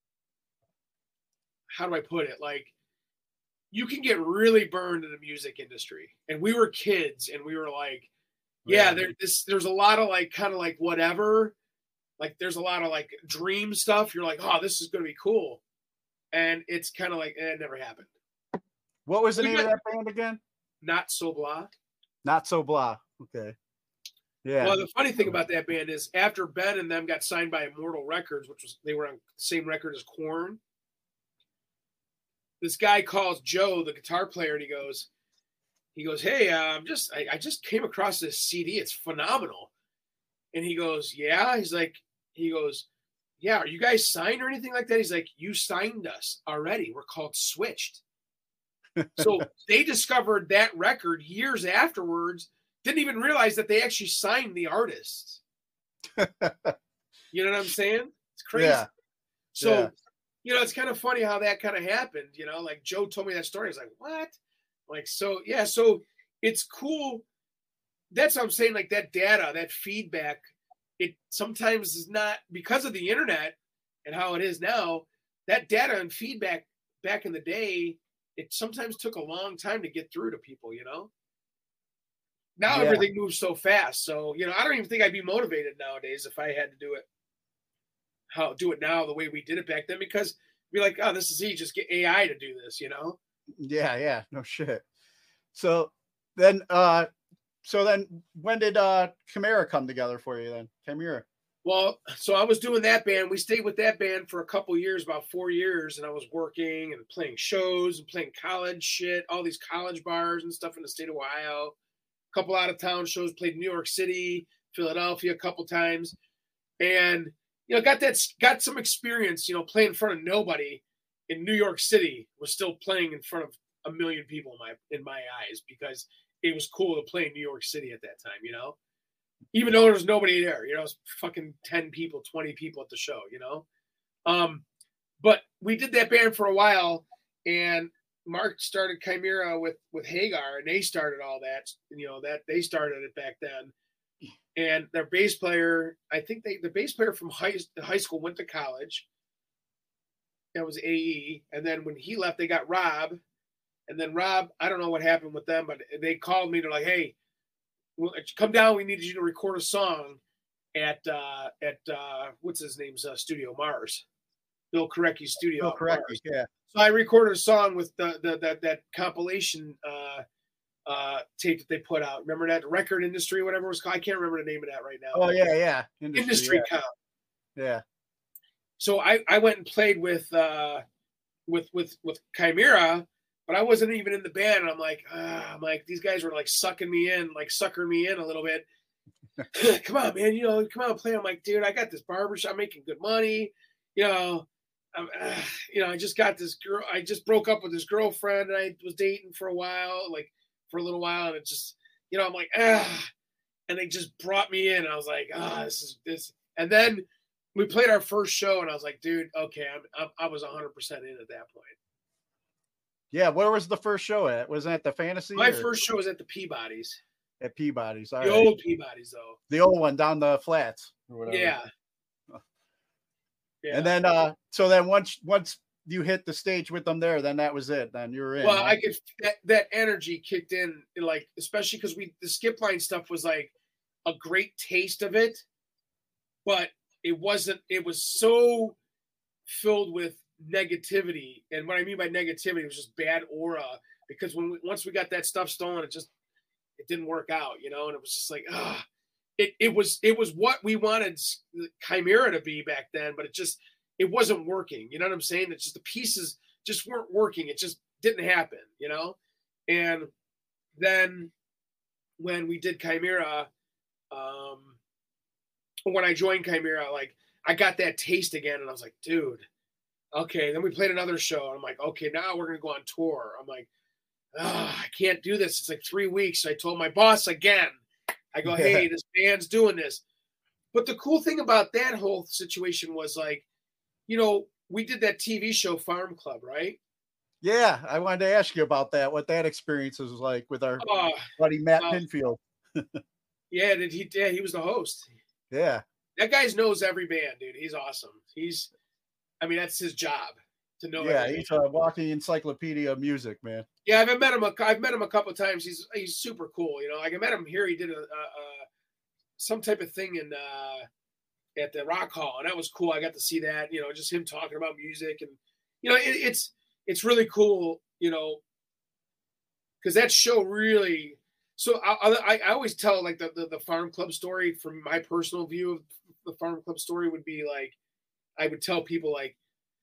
How do I put it? Like, you can get really burned in the music industry. And we were kids and we were like, yeah, there, this, there's a lot of like, kind of like whatever, like there's a lot of like dream stuff. You're like, oh, this is going to be cool. And it's kind of like, eh, it never happened. What was the we name got, of that band again? Not So Blah. Not So Blah. Okay. Yeah. Well, the funny thing about that band is after Ben and them got signed by Immortal Records, which was, they were on the same record as Korn. This guy calls Joe, the guitar player, and he goes, he goes, hey, uh, I'm just, I, I just came across this C D. It's phenomenal. And he goes, yeah. He's like, he goes, yeah, are you guys signed or anything like that? He's like, you signed us already. We're called Switched. So they discovered that record years afterwards, didn't even realize that they actually signed the artists. You know what I'm saying? It's crazy. Yeah. So, yeah. You know, it's kind of funny how that kind of happened. You know, like Joe told me that story. I was like, what? Like, so, yeah, so it's cool. That's what I'm saying, like that data, that feedback, it sometimes is not, because of the internet and how it is now, that data and feedback back in the day, it sometimes took a long time to get through to people, you know? Now yeah. Everything moves so fast. So, you know, I don't even think I'd be motivated nowadays if I had to do it, how do it now the way we did it back then, because be like, oh, this is easy, just get A I to do this, you know? Yeah, yeah, no shit. So then, uh, so then when did uh, Chimera come together for you then? Chimera. Well, so I was doing that band. We stayed with that band for a couple years, about four years, and I was working and playing shows and playing college shit, all these college bars and stuff in the state of Ohio. A couple out of town shows, played New York City, Philadelphia a couple times, and you know, got that got some experience, you know, playing in front of nobody in New York City. Was still playing in front of a million people in my in my eyes, because it was cool to play in New York City at that time, you know, even though there was nobody there, you know, it was fucking ten people, twenty people at the show, you know. Um, but we did that band for a while, and Mark started Chimera with with Hagar, and they started all that, you know, that they started it back then. And their bass player, I think they the bass player from high high school went to college. That was A E, and then when he left, they got Rob. And then Rob, I don't know what happened with them, but they called me. They're like, "Hey, come down. We need you to record a song at uh, at uh, what's his name's uh, studio, Mars, Bill Korecki's studio." Bill Korecki, yeah. So I recorded a song with the, the that that compilation uh, uh, tape that they put out. Remember that Record Industry, whatever it was called? I can't remember the name of that right now. Oh yeah, yeah. Industry, Industry yeah. Comp. Yeah. So I, I went and played with uh, with with with Chimera. But I wasn't even in the band, and I'm like, ah, I'm like, these guys were like sucking me in, like suckering me in a little bit. Come on, man, you know, come on, play. I'm like, dude, I got this barbershop, I'm making good money, you know, I'm, uh, you know, I just got this girl, I just broke up with this girlfriend, and I was dating for a while, like for a little while, and it just, you know, I'm like, ah, and they just brought me in. And I was like, ah, this is this, and then we played our first show, and I was like, dude, okay, I'm, I'm I was one hundred percent in at that point. Yeah, where was the first show at? Was it at the Fantasy? My or? first show was at the Peabody's. At Peabody's. All the right. old Peabody's, though. The old one down the flats. Or whatever. Yeah. Yeah. And then, uh, so then once once you hit the stage with them there, then that was it. Then you were in. Well, huh? I could that, that energy kicked in, like especially because we the skip line stuff was like a great taste of it, but it wasn't. It was so filled with negativity, and what I mean by negativity was just bad aura. Because when we, once we got that stuff stolen, it just it didn't work out, you know, and it was just like ah. It, it was it was what we wanted Chimera to be back then, but it just it wasn't working. You know what I'm saying? It's just the pieces just weren't working. It just didn't happen, you know. And then when we did Chimera, um, when I joined Chimera, like I got that taste again, and I was like, dude, okay. Then we played another show, and I'm like, okay, now we're gonna go on tour. I'm like, oh, I can't do this. It's like three weeks. So I told my boss again. I go, hey, this band's doing this. But the cool thing about that whole situation was like, you know, we did that T V show Farm Club, right? Yeah, I wanted to ask you about that, what that experience was like with our uh, buddy Matt uh, Pinfield. yeah, did he yeah, he was the host. Yeah. That guy knows every band, dude. He's awesome. He's I mean, that's his job to know Yeah, everything. he's a walking encyclopedia of music, man. Yeah, I've met him. A, I've met him a couple of times. He's he's super cool. You know, like I met him here. He did a, a, a some type of thing in uh, at the Rock Hall, and that was cool. I got to see that. You know, just him talking about music, and you know, it, it's it's really cool. You know, because that show really. So I, I, I always tell like the, the the Farm Club story from my personal view of the Farm Club story would be like, I would tell people like.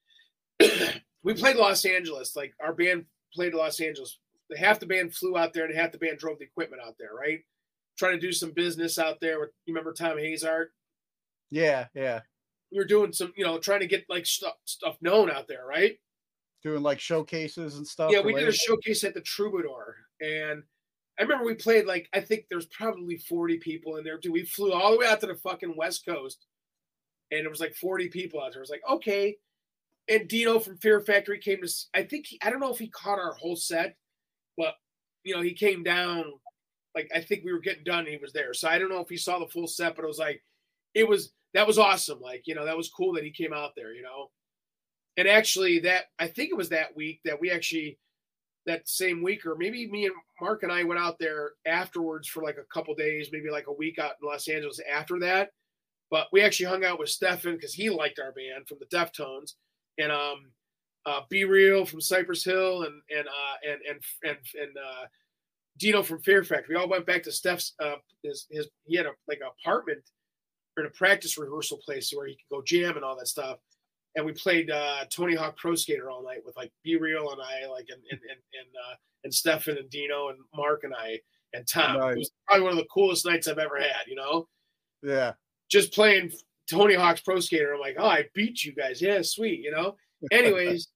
We played Los Angeles. Like our band played Los Angeles. Half the band flew out there, and half the band drove the equipment out there. Right, trying to do some business out there. With, you remember Tom Hazard? Yeah, yeah. We were doing some, you know, trying to get like stuff stuff known out there. Right, doing like showcases and stuff. Yeah, we did a showcase at the Troubadour, and I remember we played like I think there's probably forty people in there. Dude, we flew all the way out to the fucking West Coast, and it was like forty people out there. It was like okay. And Dino from Fear Factory came to, I think, he, I don't know if he caught our whole set, but, you know, he came down, like, I think we were getting done and he was there. So I don't know if he saw the full set, but it was like, it was, that was awesome. Like, you know, that was cool that he came out there, you know. And actually that, I think it was that week that we actually, that same week, or maybe me and Mark and I went out there afterwards for like a couple days, maybe like a week out in Los Angeles after that. But we actually hung out with Stefan because he liked our band from the Deftones. And um, uh, Be Real from Cypress Hill, and and uh, and and and and uh, Dino from Fear Factory. We all went back to Steph's. Uh, his his he had a like an apartment or a practice rehearsal place where he could go jam and all that stuff. And we played uh, Tony Hawk Pro Skater all night with like Be Real and I, like and and and and, uh, and Stefan and Dino and Mark and I and Tom. Nice. It was probably one of the coolest nights I've ever had. You know? Yeah. Just playing Tony Hawk's Pro Skater. I'm like, oh, I beat you guys. Yeah, sweet, you know? Anyways,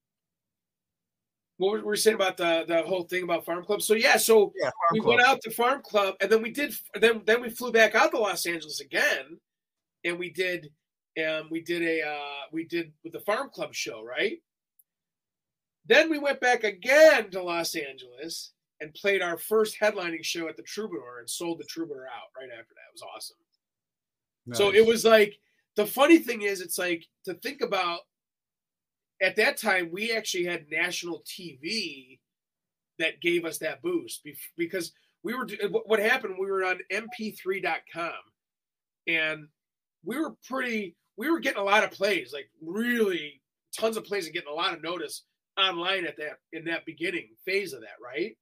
what were we saying about the, the whole thing about Farm Club? So, yeah, so yeah, we Club. went out to Farm Club, and then we did, then then we flew back out to Los Angeles again, and we did, um, we did a, uh, we did with the Farm Club show, right? Then we went back again to Los Angeles and played our first headlining show at the Troubadour and sold the Troubadour out right after that. It was awesome. Nice. So it was like, the funny thing is, it's like to think about at that time, we actually had national T V that gave us that boost because we were, what happened, we were on M P three dot com and we were pretty, we were getting a lot of plays, like really tons of plays and getting a lot of notice online at that, in that beginning phase of that. Right.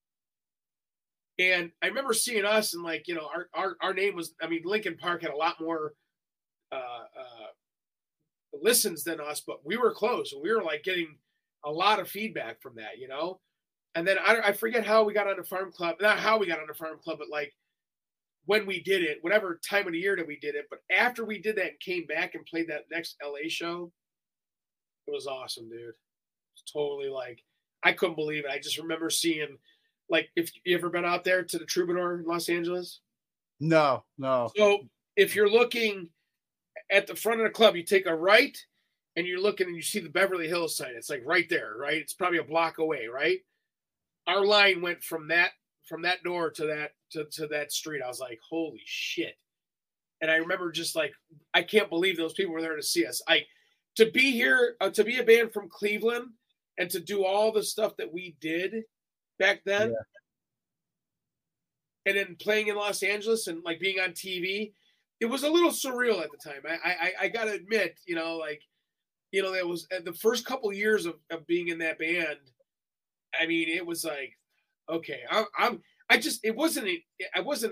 And I remember seeing us and like, you know, our, our, our name was, I mean, Linkin Park had a lot more uh, uh, listens than us, but we were close. And we were like getting a lot of feedback from that, you know? And then I, I forget how we got on the Farm Club, not how we got on the Farm Club, but like when we did it, whatever time of the year that we did it. But after we did that and came back and played that next L A show, it was awesome, dude. It was totally like, I couldn't believe it. I just remember seeing, like, if you ever been out there to the Troubadour in Los Angeles? No, no. So if you're looking at the front of the club, you take a right and you're looking and you see the Beverly Hills sign. It's like right there, right? It's probably a block away, right? Our line went from that from that door to that to, to that street. I was like, holy shit. And I remember just like, I can't believe those people were there to see us. I, to be here, uh, to be a band from Cleveland and to do all the stuff that we did back then. Yeah. And then playing in Los Angeles and like being on T V, it was a little surreal at the time. I I, I got to admit, you know, like, you know, that was the first couple years of, of being in that band. I mean, it was like, okay, I, I'm, I just, it wasn't, I wasn't,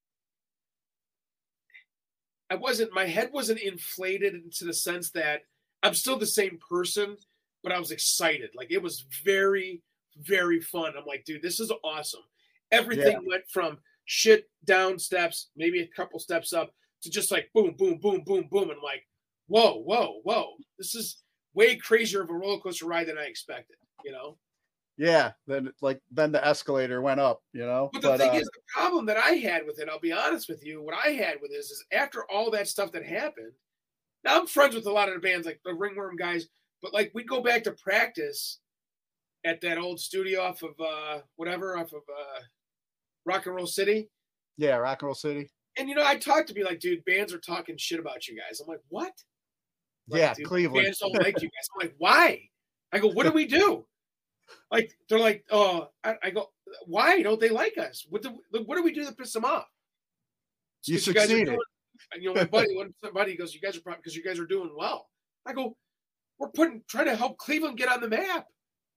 I wasn't, my head wasn't inflated into the sense that I'm still the same person, but I was excited. Like it was very, very fun. I'm like, dude, this is awesome. Everything yeah. went from shit down steps, maybe a couple steps up, to just like boom, boom, boom, boom, boom. And like, whoa, whoa, whoa. This is way crazier of a roller coaster ride than I expected, you know? Yeah. Then like, then the escalator went up, you know? But the but, thing uh, is, the problem that I had with it, I'll be honest with you, what I had with this is after all that stuff that happened, now I'm friends with a lot of the bands, like the Ringworm guys, but like we'd go back to practice at that old studio off of uh, whatever, off of uh, Rock and Roll City. Yeah, Rock and Roll City. And, you know, I talked to be like, dude, bands are talking shit about you guys. I'm like, what? Like, yeah, dude, Cleveland. Bands don't like you guys. I'm like, why? I go, what do we do? Like, they're like, oh, I, I go, why don't they like us? What do, what do we do to piss them off? You you succeeded. Doing, you know, my buddy, one buddy goes, you guys are probably because you guys are doing well. I go, we're putting, trying to help Cleveland get on the map.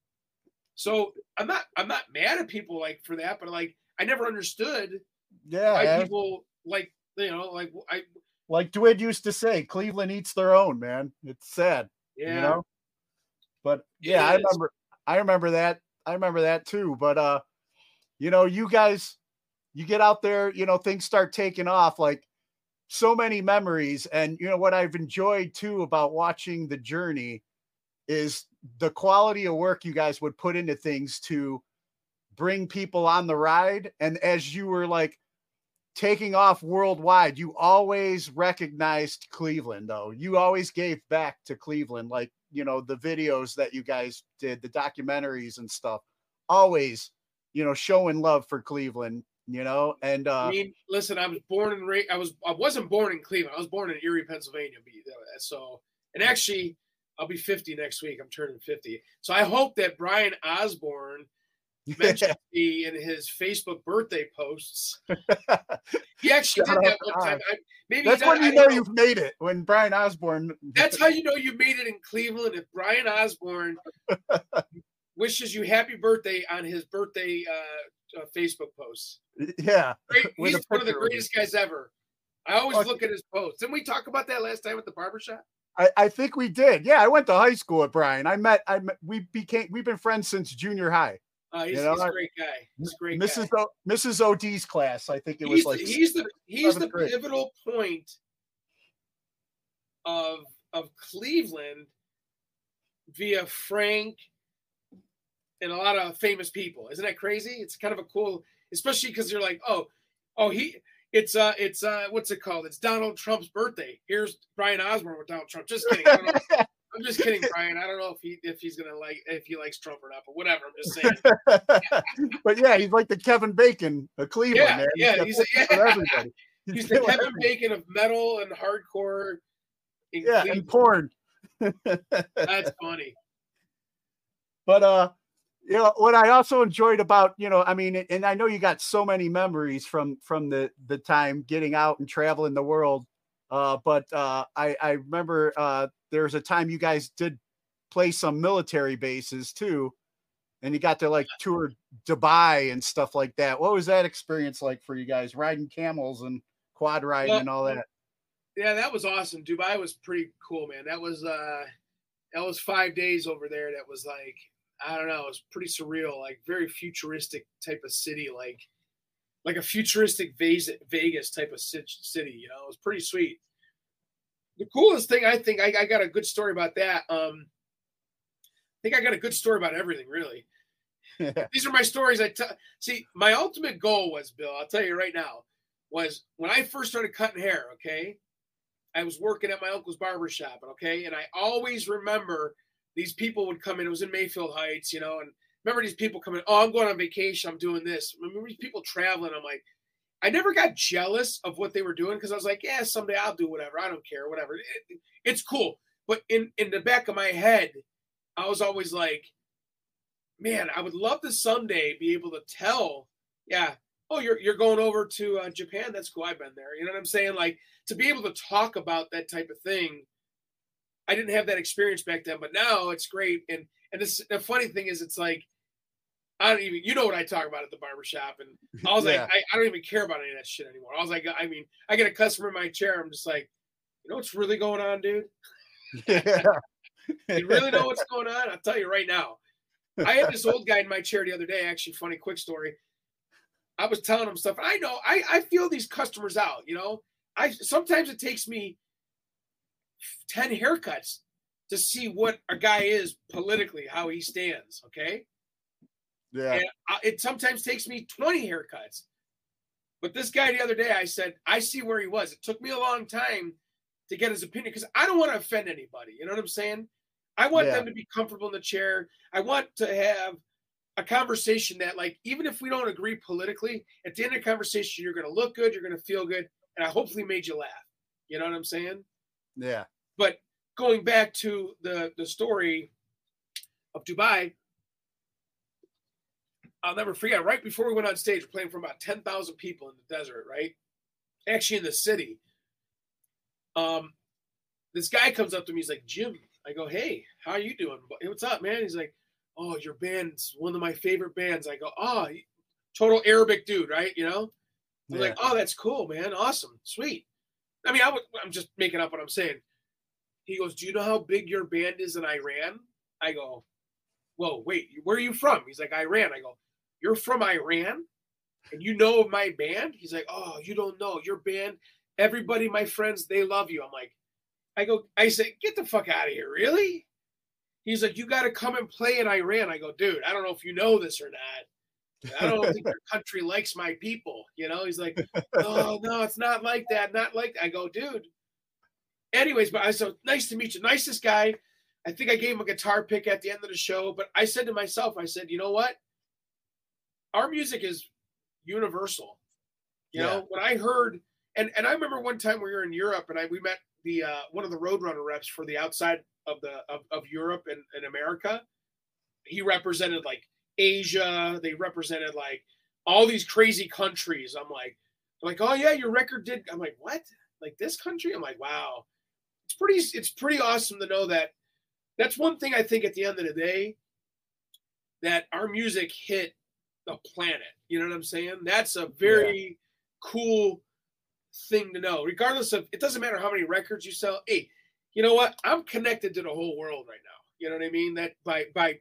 So I'm not, I'm not mad at people like for that, but like, I never understood yeah, why man. people like, you know, like I, like Dwid used to say, Cleveland eats their own, man. It's sad, yeah. you know, but yeah, I remember, I remember that. I remember that too. But, uh, you know, you guys, you get out there, you know, things start taking off, like so many memories. And, you know, what I've enjoyed too about watching the journey is the quality of work you guys would put into things to bring people on the ride. And as you were like taking off worldwide, you always recognized Cleveland, though. You always gave back to Cleveland, like, you know, the videos that you guys did, the documentaries and stuff, always, you know, showing love for Cleveland, you know. And uh I mean, listen, I was born and raised, I was, I wasn't born in Cleveland. I was born in Erie, Pennsylvania. So, and actually, I'll be fifty next week. I'm turning fifty. So I hope that Brian Osborne mentioned me in his Facebook birthday posts. He actually did that one time. I, maybe that's when you know, know you've made it. When Brian Osborne. That's how you know you made it in Cleveland. If Brian Osborne wishes you happy birthday on his birthday uh, uh, Facebook posts. Yeah, Great. He's one of the greatest guys ever. I always okay. look at his posts. Didn't we talk about that last time at the barbershop? I, I think we did. Yeah, I went to high school with Brian. I met. I met, we became. We've been friends since junior high. Uh, he's, you know, he's a great guy. He's a great Missus guy. O, Missus O'D's class. I think it was he's like the, he's the he's the grade. pivotal point of of Cleveland via Frank and a lot of famous people. Isn't that crazy? It's kind of a cool, especially because you're like, oh, oh, he. It's uh, it's uh, what's it called? It's Donald Trump's birthday. Here's Brian Osborne with Donald Trump. Just kidding. I don't know. I'm just kidding, Brian. I don't know if he if he's gonna like if he likes Trump or not, but whatever. I'm just saying. But yeah, he's like the Kevin Bacon of Cleveland. Yeah, man. yeah, he's, he's, a, yeah. everybody. He's, he's the Kevin everybody. Bacon of metal and hardcore. In yeah, Cleveland. And porn. That's funny. But uh, you know what I also enjoyed about, you know, I mean, and I know you got so many memories from from the the time getting out and traveling the world. Uh, but uh, I I remember uh. There was a time you guys did play some military bases too, and you got to like tour Dubai and stuff like that. What was that experience like for you guys, riding camels and quad riding well, and all that? Yeah, that was awesome. Dubai was pretty cool, man. That was uh, that was five days over there. That was like, I don't know, it was pretty surreal, like very futuristic type of city, like like a futuristic Vegas type of city. You know, it was pretty sweet. The coolest thing, I think, I, I got a good story about that. Um, I think I got a good story about everything, really. These are my stories. I t- see. My ultimate goal was, Bill, I'll tell you right now, was when I first started cutting hair. Okay, I was working at my uncle's barbershop. Okay, and I always remember these people would come in. It was in Mayfield Heights, you know, and remember these people coming. Oh, I'm going on vacation. I'm doing this. I remember these people traveling. I'm like, I never got jealous of what they were doing because I was like, yeah, someday I'll do whatever. I don't care, whatever. It, it's cool. But in, in the back of my head, I was always like, man, I would love to someday be able to tell, yeah, oh, you're you're going over to uh, Japan. That's cool. I've been there. You know what I'm saying? Like, to be able to talk about that type of thing, I didn't have that experience back then, but now it's great. And and this, the funny thing is, it's like, I don't even, you know what I talk about at the barbershop. And I was yeah. like, I, I don't even care about any of that shit anymore. I was like, I mean, I get a customer in my chair. I'm just like, you know what's really going on, dude? Yeah. You really know what's going on? I'll tell you right now. I had this old guy in my chair the other day, actually, funny, quick story. I was telling him stuff. I know, I, I feel these customers out, you know. I sometimes it takes me ten haircuts to see what a guy is politically, how he stands, okay? Yeah. And it sometimes takes me twenty haircuts. But this guy the other day, I said, I see where he was. It took me a long time to get his opinion because I don't want to offend anybody. You know what I'm saying? I want yeah. them to be comfortable in the chair. I want to have a conversation that, like, even if we don't agree politically, at the end of the conversation, you're going to look good, you're going to feel good, and I hopefully made you laugh. You know what I'm saying? Yeah. But going back to the, the story of Dubai, I'll never forget, right before we went on stage, we're playing for about ten thousand people in the desert, right? Actually in the city. Um, this guy comes up to me, he's like, Jim. I go, hey, how are you doing? Hey, what's up, man? He's like, oh, your band's one of my favorite bands. I go, oh, total Arabic dude, right? You know? I'm yeah. like, oh, that's cool, man. Awesome. Sweet. I mean, I would, I'm just making up what I'm saying. He goes, do you know how big your band is in Iran? I go, whoa, wait, where are you from? He's like, Iran. I go, you're from Iran? And you know of my band? He's like, oh, you don't know. Your band, everybody, my friends, they love you. I'm like, I go, I say, get the fuck out of here. Really? He's like, you got to come and play in Iran. I go, dude, I don't know if you know this or not. I don't think your country likes my people. You know, he's like, oh, no, it's not like that. Not like that. I go, dude. Anyways, but I said, nice to meet you. Nicest guy. I think I gave him a guitar pick at the end of the show. But I said to myself, I said, you know what? Our music is universal. You yeah. know, when I heard, and, and I remember one time we were in Europe and I we met the uh, one of the Roadrunner reps for the outside of the of, of Europe and, and America. He represented like Asia. They represented like all these crazy countries. I'm like, I'm like, oh yeah, your record did. I'm like, what? Like this country? I'm like, wow. It's pretty. It's pretty awesome to know that. That's one thing I think at the end of the day, that our music hit the planet. You know what I'm saying? That's a very yeah. cool thing to know. Regardless of, it doesn't matter how many records you sell. Hey, you know what? I'm connected to the whole world right now. You know what I mean? That by by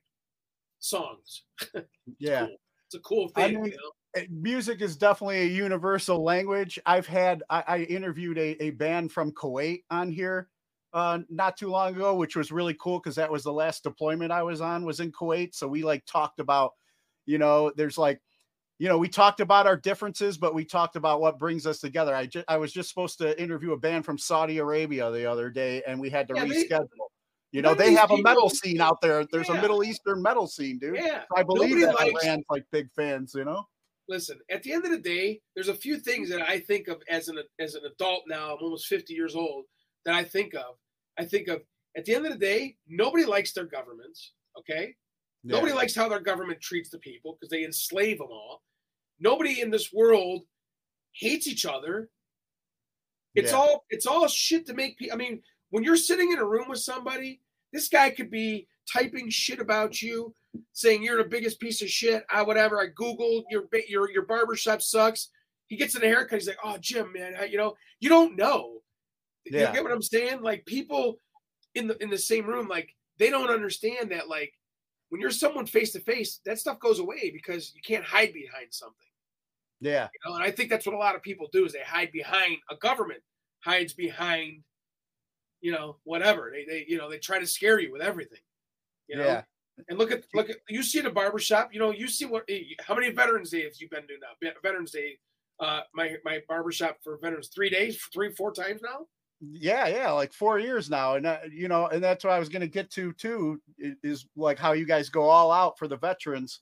songs. Yeah, cool. It's a cool thing. I mean, you know? Music is definitely a universal language. I've had I, I interviewed a, a band from Kuwait on here uh, not too long ago, which was really cool because that was the last deployment I was on was in Kuwait. So we like talked about, you know, there's like, you know, we talked about our differences, but we talked about what brings us together. I just I was just supposed to interview a band from Saudi Arabia the other day, and we had to yeah, reschedule. They, you know, they have a metal people, scene out there. There's yeah. a Middle Eastern metal scene, dude. Yeah, I believe Nobody that likes, Iran's like big fans, you know. Listen, at the end of the day, there's a few things that I think of as an as an adult now. I'm almost fifty years old. That I think of. I think of at the end of the day, nobody likes their governments. Okay, yeah. Nobody likes how their government treats the people because they enslave them all. Nobody in this world hates each other. It's yeah. all it's all shit to make people. I mean, when you're sitting in a room with somebody, this guy could be typing shit about you, saying you're the biggest piece of shit. I whatever. I Googled your your your barbershop sucks. He gets in a haircut. He's like, oh, Jim, man, I, you know, you don't know. Yeah. You get what I'm saying? Like people in the in the same room, like they don't understand that. Like when you're someone face to face, that stuff goes away because you can't hide behind something. Yeah. You know, and I think that's what a lot of people do is they hide behind a government, hides behind, you know, whatever. They, they you know, they try to scare you with everything. You know? Yeah. And look at, look at, you see the barbershop, you know, you see what, how many Veterans Days have you been doing now? Veterans Day, uh, my, my barbershop for veterans, three days, three, four times now. Yeah. Yeah. Like four years now. And, uh, you know, and that's what I was going to get to too, is like how you guys go all out for the veterans.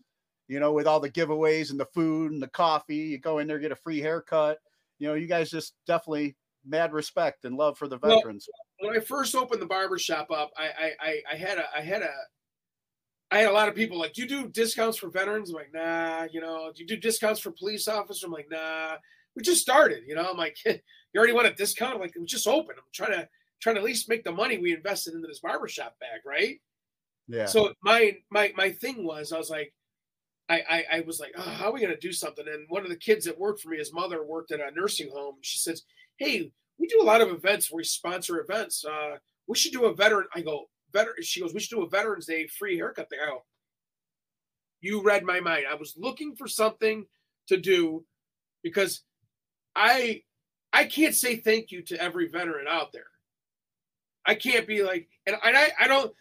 you know, with all the giveaways and the food and the coffee. You go in there, get a free haircut. You know, you guys just definitely mad respect and love for the veterans. Well, when I first opened the barbershop up, I, I, I had a, I had a, I had a lot of people like, do you do discounts for veterans? I'm like, nah, you know, do you do discounts for police officers? I'm like, nah, we just started, you know, I'm like, you already want a discount? I'm like, we just opened. I'm trying to, trying to at least make the money we invested into this barbershop back. Right. Yeah. So my, my, my thing was, I was like, I, I, I was like, oh, how are we going to do something? And one of the kids that worked for me, his mother worked at a nursing home. She says, hey, we do a lot of events where we sponsor events. Uh, we should do a veteran. I go, veteran. She goes, we should do a Veterans Day free haircut thing. I go, you read my mind. I was looking for something to do because I, I can't say thank you to every veteran out there. I can't be like, and, and I, I don't,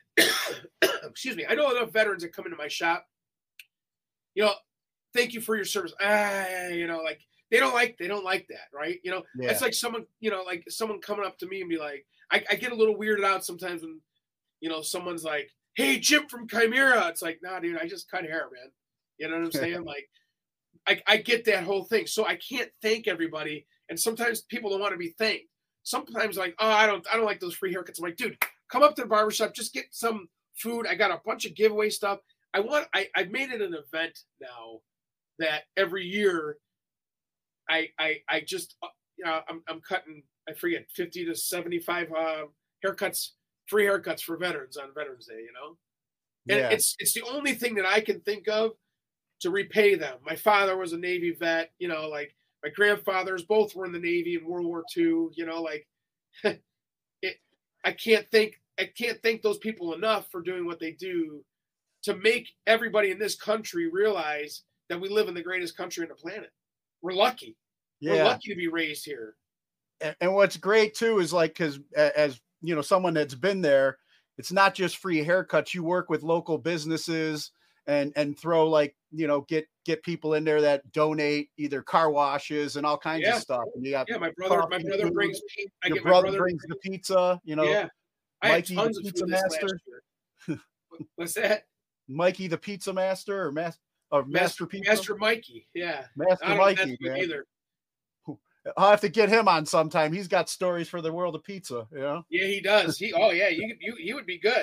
excuse me. I know enough veterans that come into my shop. You know, thank you for your service. Ah, you know, like they don't like, they don't like that. Right. You know, Yeah. it's like someone, you know, like someone coming up to me and be like, I, I get a little weirded out sometimes when, you know, someone's like, hey, Jim from Chimera. It's like, nah, dude, I just cut hair, man. You know what I'm saying? Like, I, I get that whole thing. So I can't thank everybody. And sometimes people don't want to be thanked. Sometimes like, oh, I don't, I don't like those free haircuts. I'm like, dude, come up to the barbershop, just get some food. I got a bunch of giveaway stuff. I want, I, I've made it an event now that every year I, I, I just, uh, you know, I'm, I'm cutting, I forget, fifty to seventy-five uh, haircuts, free haircuts for veterans on Veterans Day, you know? And Yeah. it's, it's the only thing that I can think of to repay them. My father was a Navy vet, you know, like my grandfathers both were in the Navy in World War Two, you know, like it, I can't thank, I can't thank those people enough for doing what they do to make everybody in this country realize that we live in the greatest country on the planet. We're lucky. We're Yeah. lucky to be raised here. And, and what's great too is like, cause as you know, someone that's been there, it's not just free haircuts. You work with local businesses and, and throw like, you know, get, get people in there that donate either car washes and all kinds Yeah. of stuff. And you got Yeah, my brother, my coffee, brother food. brings, I your get my brother, brother brings the pizza, you know, Yeah. I had Mikey, tons the of pizza food this last master, year. What's that? Mikey, the pizza master or master, or master Master, pizza, Master Mikey. Yeah. Master I don't Mikey, mess with man. either. I'll have to get him on sometime. He's got stories for the world of pizza, you know? Yeah, he does. He, oh yeah, you, you, he would be good.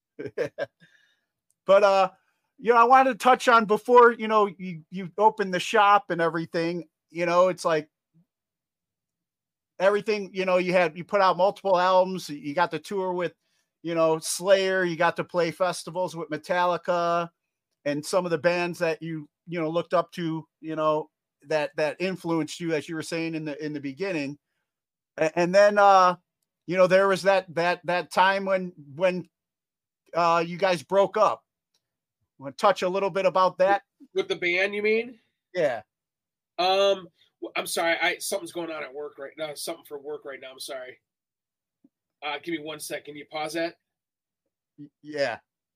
But, uh, you know, I wanted to touch on before, you know, you, you open the shop and everything, you know, it's like everything, you know, you had, you put out multiple albums, you got the tour with, you know, Slayer, you got to play festivals with Metallica and some of the bands that you, you know, looked up to, you know, that, that influenced you, as you were saying in the, in the beginning. And, and then, uh, you know, there was that, that, that time when, when, uh, you guys broke up. Want to touch a little bit about that with the band? You mean? Yeah. Um, I'm sorry. I something's going on at work right now. Something for work right now. I'm sorry. Uh, give me one second. Can you pause that? Yeah.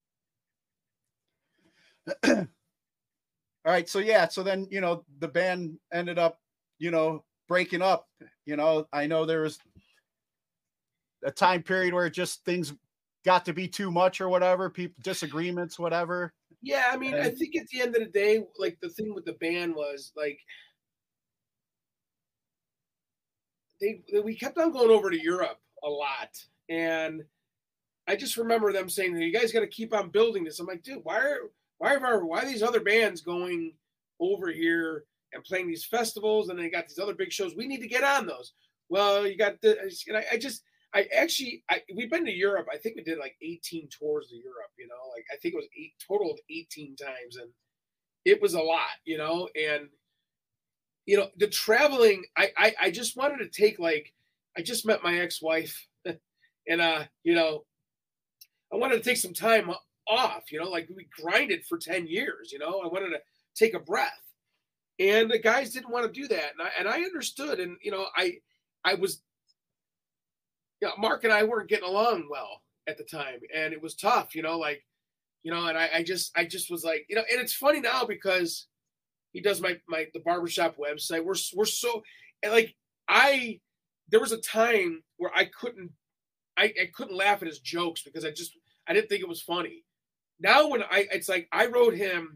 All right. So yeah. So then, you know, the band ended up, you know, breaking up. You know, I know there was a time period where just things got to be too much or whatever, people disagreements, whatever. Yeah, I mean, I think at the end of the day, like the thing with the band was like they, they we kept on going over to Europe a lot, and I just remember them saying, "You guys got to keep on building this." I'm like, dude, why are why are why are these other bands going over here and playing these festivals, and they got these other big shows? We need to get on those. Well, you got the, and I, I just. I actually, I, we've been to Europe. I think we did like eighteen tours to Europe, you know, like I think it was eight total of eighteen times. And it was a lot, you know, and, you know, the traveling, I, I, I just wanted to take like, I just met my ex-wife and, uh, you know, I wanted to take some time off, you know, like we grinded for ten years, you know, I wanted to take a breath and the guys didn't want to do that. And I, and I understood. And, you know, I, I was, you know, Mark and I weren't getting along well at the time, and it was tough, you know, like, you know, and I, I just, I just was like, you know, and it's funny now because he does my, my, the barbershop website. We're, we're so, and like, I, there was a time where I couldn't, I, I couldn't laugh at his jokes because I just, I didn't think it was funny. Now when I, it's like, I wrote him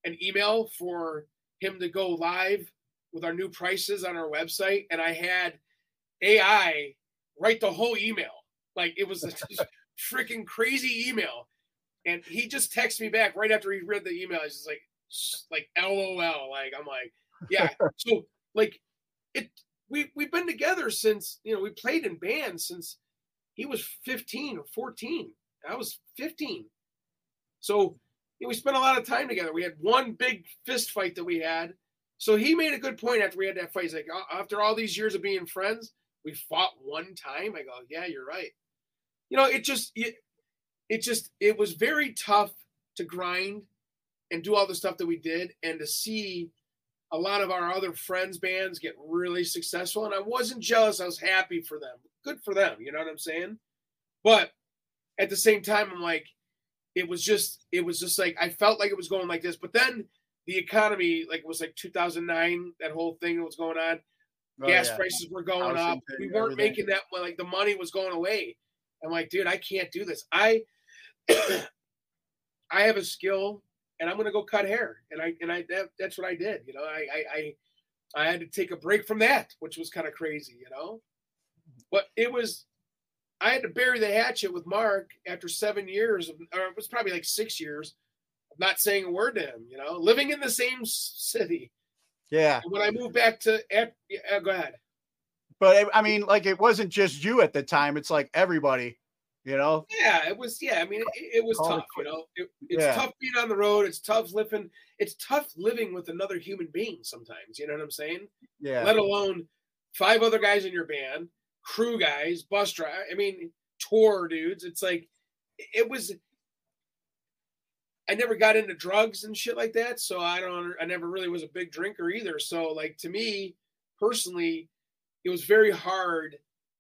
an email for him to go live with our new prices on our website, and I had A I write the whole email. Like, it was a freaking crazy email. And he just texted me back right after he read the email. He's just like, like LOL. Like, I'm like, yeah. So like it, we, we've been together since, you know, we played in bands since he was fifteen or fourteen. I was fifteen. So, you know, we spent a lot of time together. We had one big fist fight that we had. So he made a good point after we had that fight. He's like, after all these years of being friends, we fought one time. I go, yeah, you're right. You know, it just, it, it just, it was very tough to grind and do all the stuff that we did, and to see a lot of our other friends' bands get really successful. And I wasn't jealous. I was happy for them. Good for them. You know what I'm saying? But at the same time, I'm like, it was just, it was just like, I felt like it was going like this. But then the economy, like it was like two thousand nine, that whole thing that was going on. Oh, gas yeah. prices were going up. We weren't everything. making that, like the money was going away. I'm like, dude, I can't do this. I, I have a skill, and I'm going to go cut hair. And I, and I, that, that's what I did. You know, I, I, I, I had to take a break from that, which was kind of crazy, you know, but it was, I had to bury the hatchet with Mark after seven years, of, or it was probably like six years of not saying a word to him, you know, living in the same city. Yeah. And when I moved back to, uh, go ahead. But I mean, like, it wasn't just you at the time. It's like everybody, you know? Yeah, it was. Yeah. I mean, it, it was Call tough, it you know, it, it's yeah. tough being on the road. It's tough living. It's tough living with another human being sometimes. You know what I'm saying? Yeah. Let alone five other guys in your band, crew guys, bus driver. I mean, tour dudes. It's like, it was, I never got into drugs and shit like that. So I don't, I never really was a big drinker either. So like, to me personally, it was very hard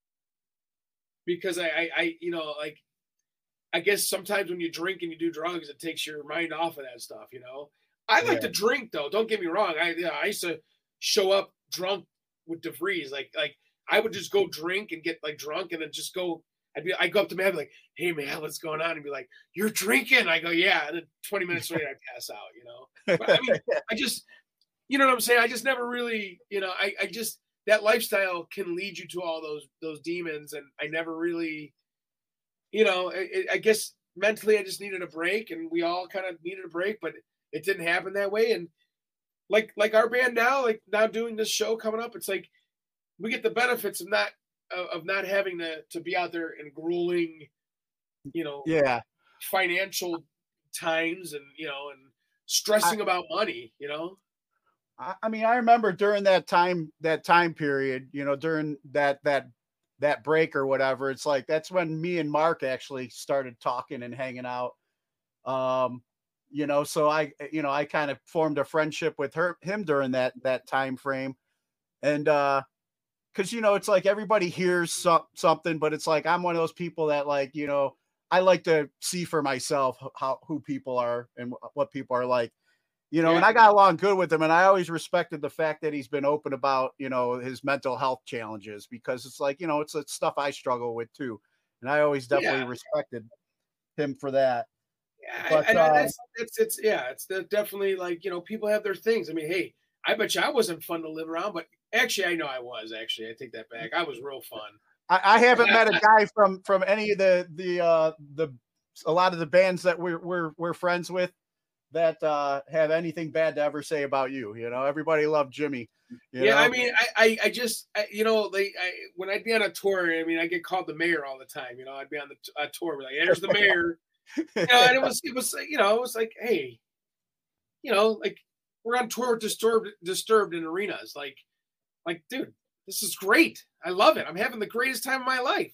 because I, I, I, you know, like, I guess sometimes when you drink and you do drugs, it takes your mind off of that stuff. You know, I like yeah. to drink though. Don't get me wrong. I, you know, I used to show up drunk with DeVries. Like, like I would just go drink and get like drunk and then just go, I'd be, I'd go up to man, I'd be like, hey man, what's going on? And be like, you're drinking. I go, yeah. And then twenty minutes later, I pass out, you know? But I mean, I just, you know what I'm saying? I just never really, you know, I, I just, that lifestyle can lead you to all those, those demons. And I never really, you know, I, I guess mentally I just needed a break, and we all kind of needed a break, but it didn't happen that way. And like, like our band now, like now doing this show coming up, it's like, we get the benefits of not, of not having to, to be out there in grueling, you know, yeah, financial times, and, you know, and stressing I, about money, you know? I, I mean, I remember during that time, that time period, you know, during that, that, that break or whatever, it's like, that's when me and Mark actually started talking and hanging out. Um, you know, so I, you know, I kind of formed a friendship with her, him during that, that time frame. And, uh, Cause you know, it's like everybody hears so, something, but it's like, I'm one of those people that, like, you know, I like to see for myself how, who people are and what people are like, you know, yeah. and I got along good with him. And I always respected the fact that he's been open about, you know, his mental health challenges, because it's like, you know, it's, it's stuff I struggle with too. And I always definitely yeah. respected him for that. Yeah. But, and uh, that's, it's, it's, yeah, it's definitely like, you know, people have their things. I mean, hey, I bet you I wasn't fun to live around, but actually, I know I was. Actually, I take that back. I was real fun. I, I haven't met a guy from from any of the the uh, the a lot of the bands that we're we're we're friends with that uh, have anything bad to ever say about you. You know, everybody loved Jimmy. You yeah, know? I mean, I I, I just I, you know, like I, when I'd be on a tour, I mean, I get called the mayor all the time. You know, I'd be on the a tour, like, hey, there's the mayor. You know, and it was it was you know, it was like, hey, you know, like, we're on tour with Disturbed, Disturbed in arenas. Like, like, dude, this is great. I love it. I'm having the greatest time of my life.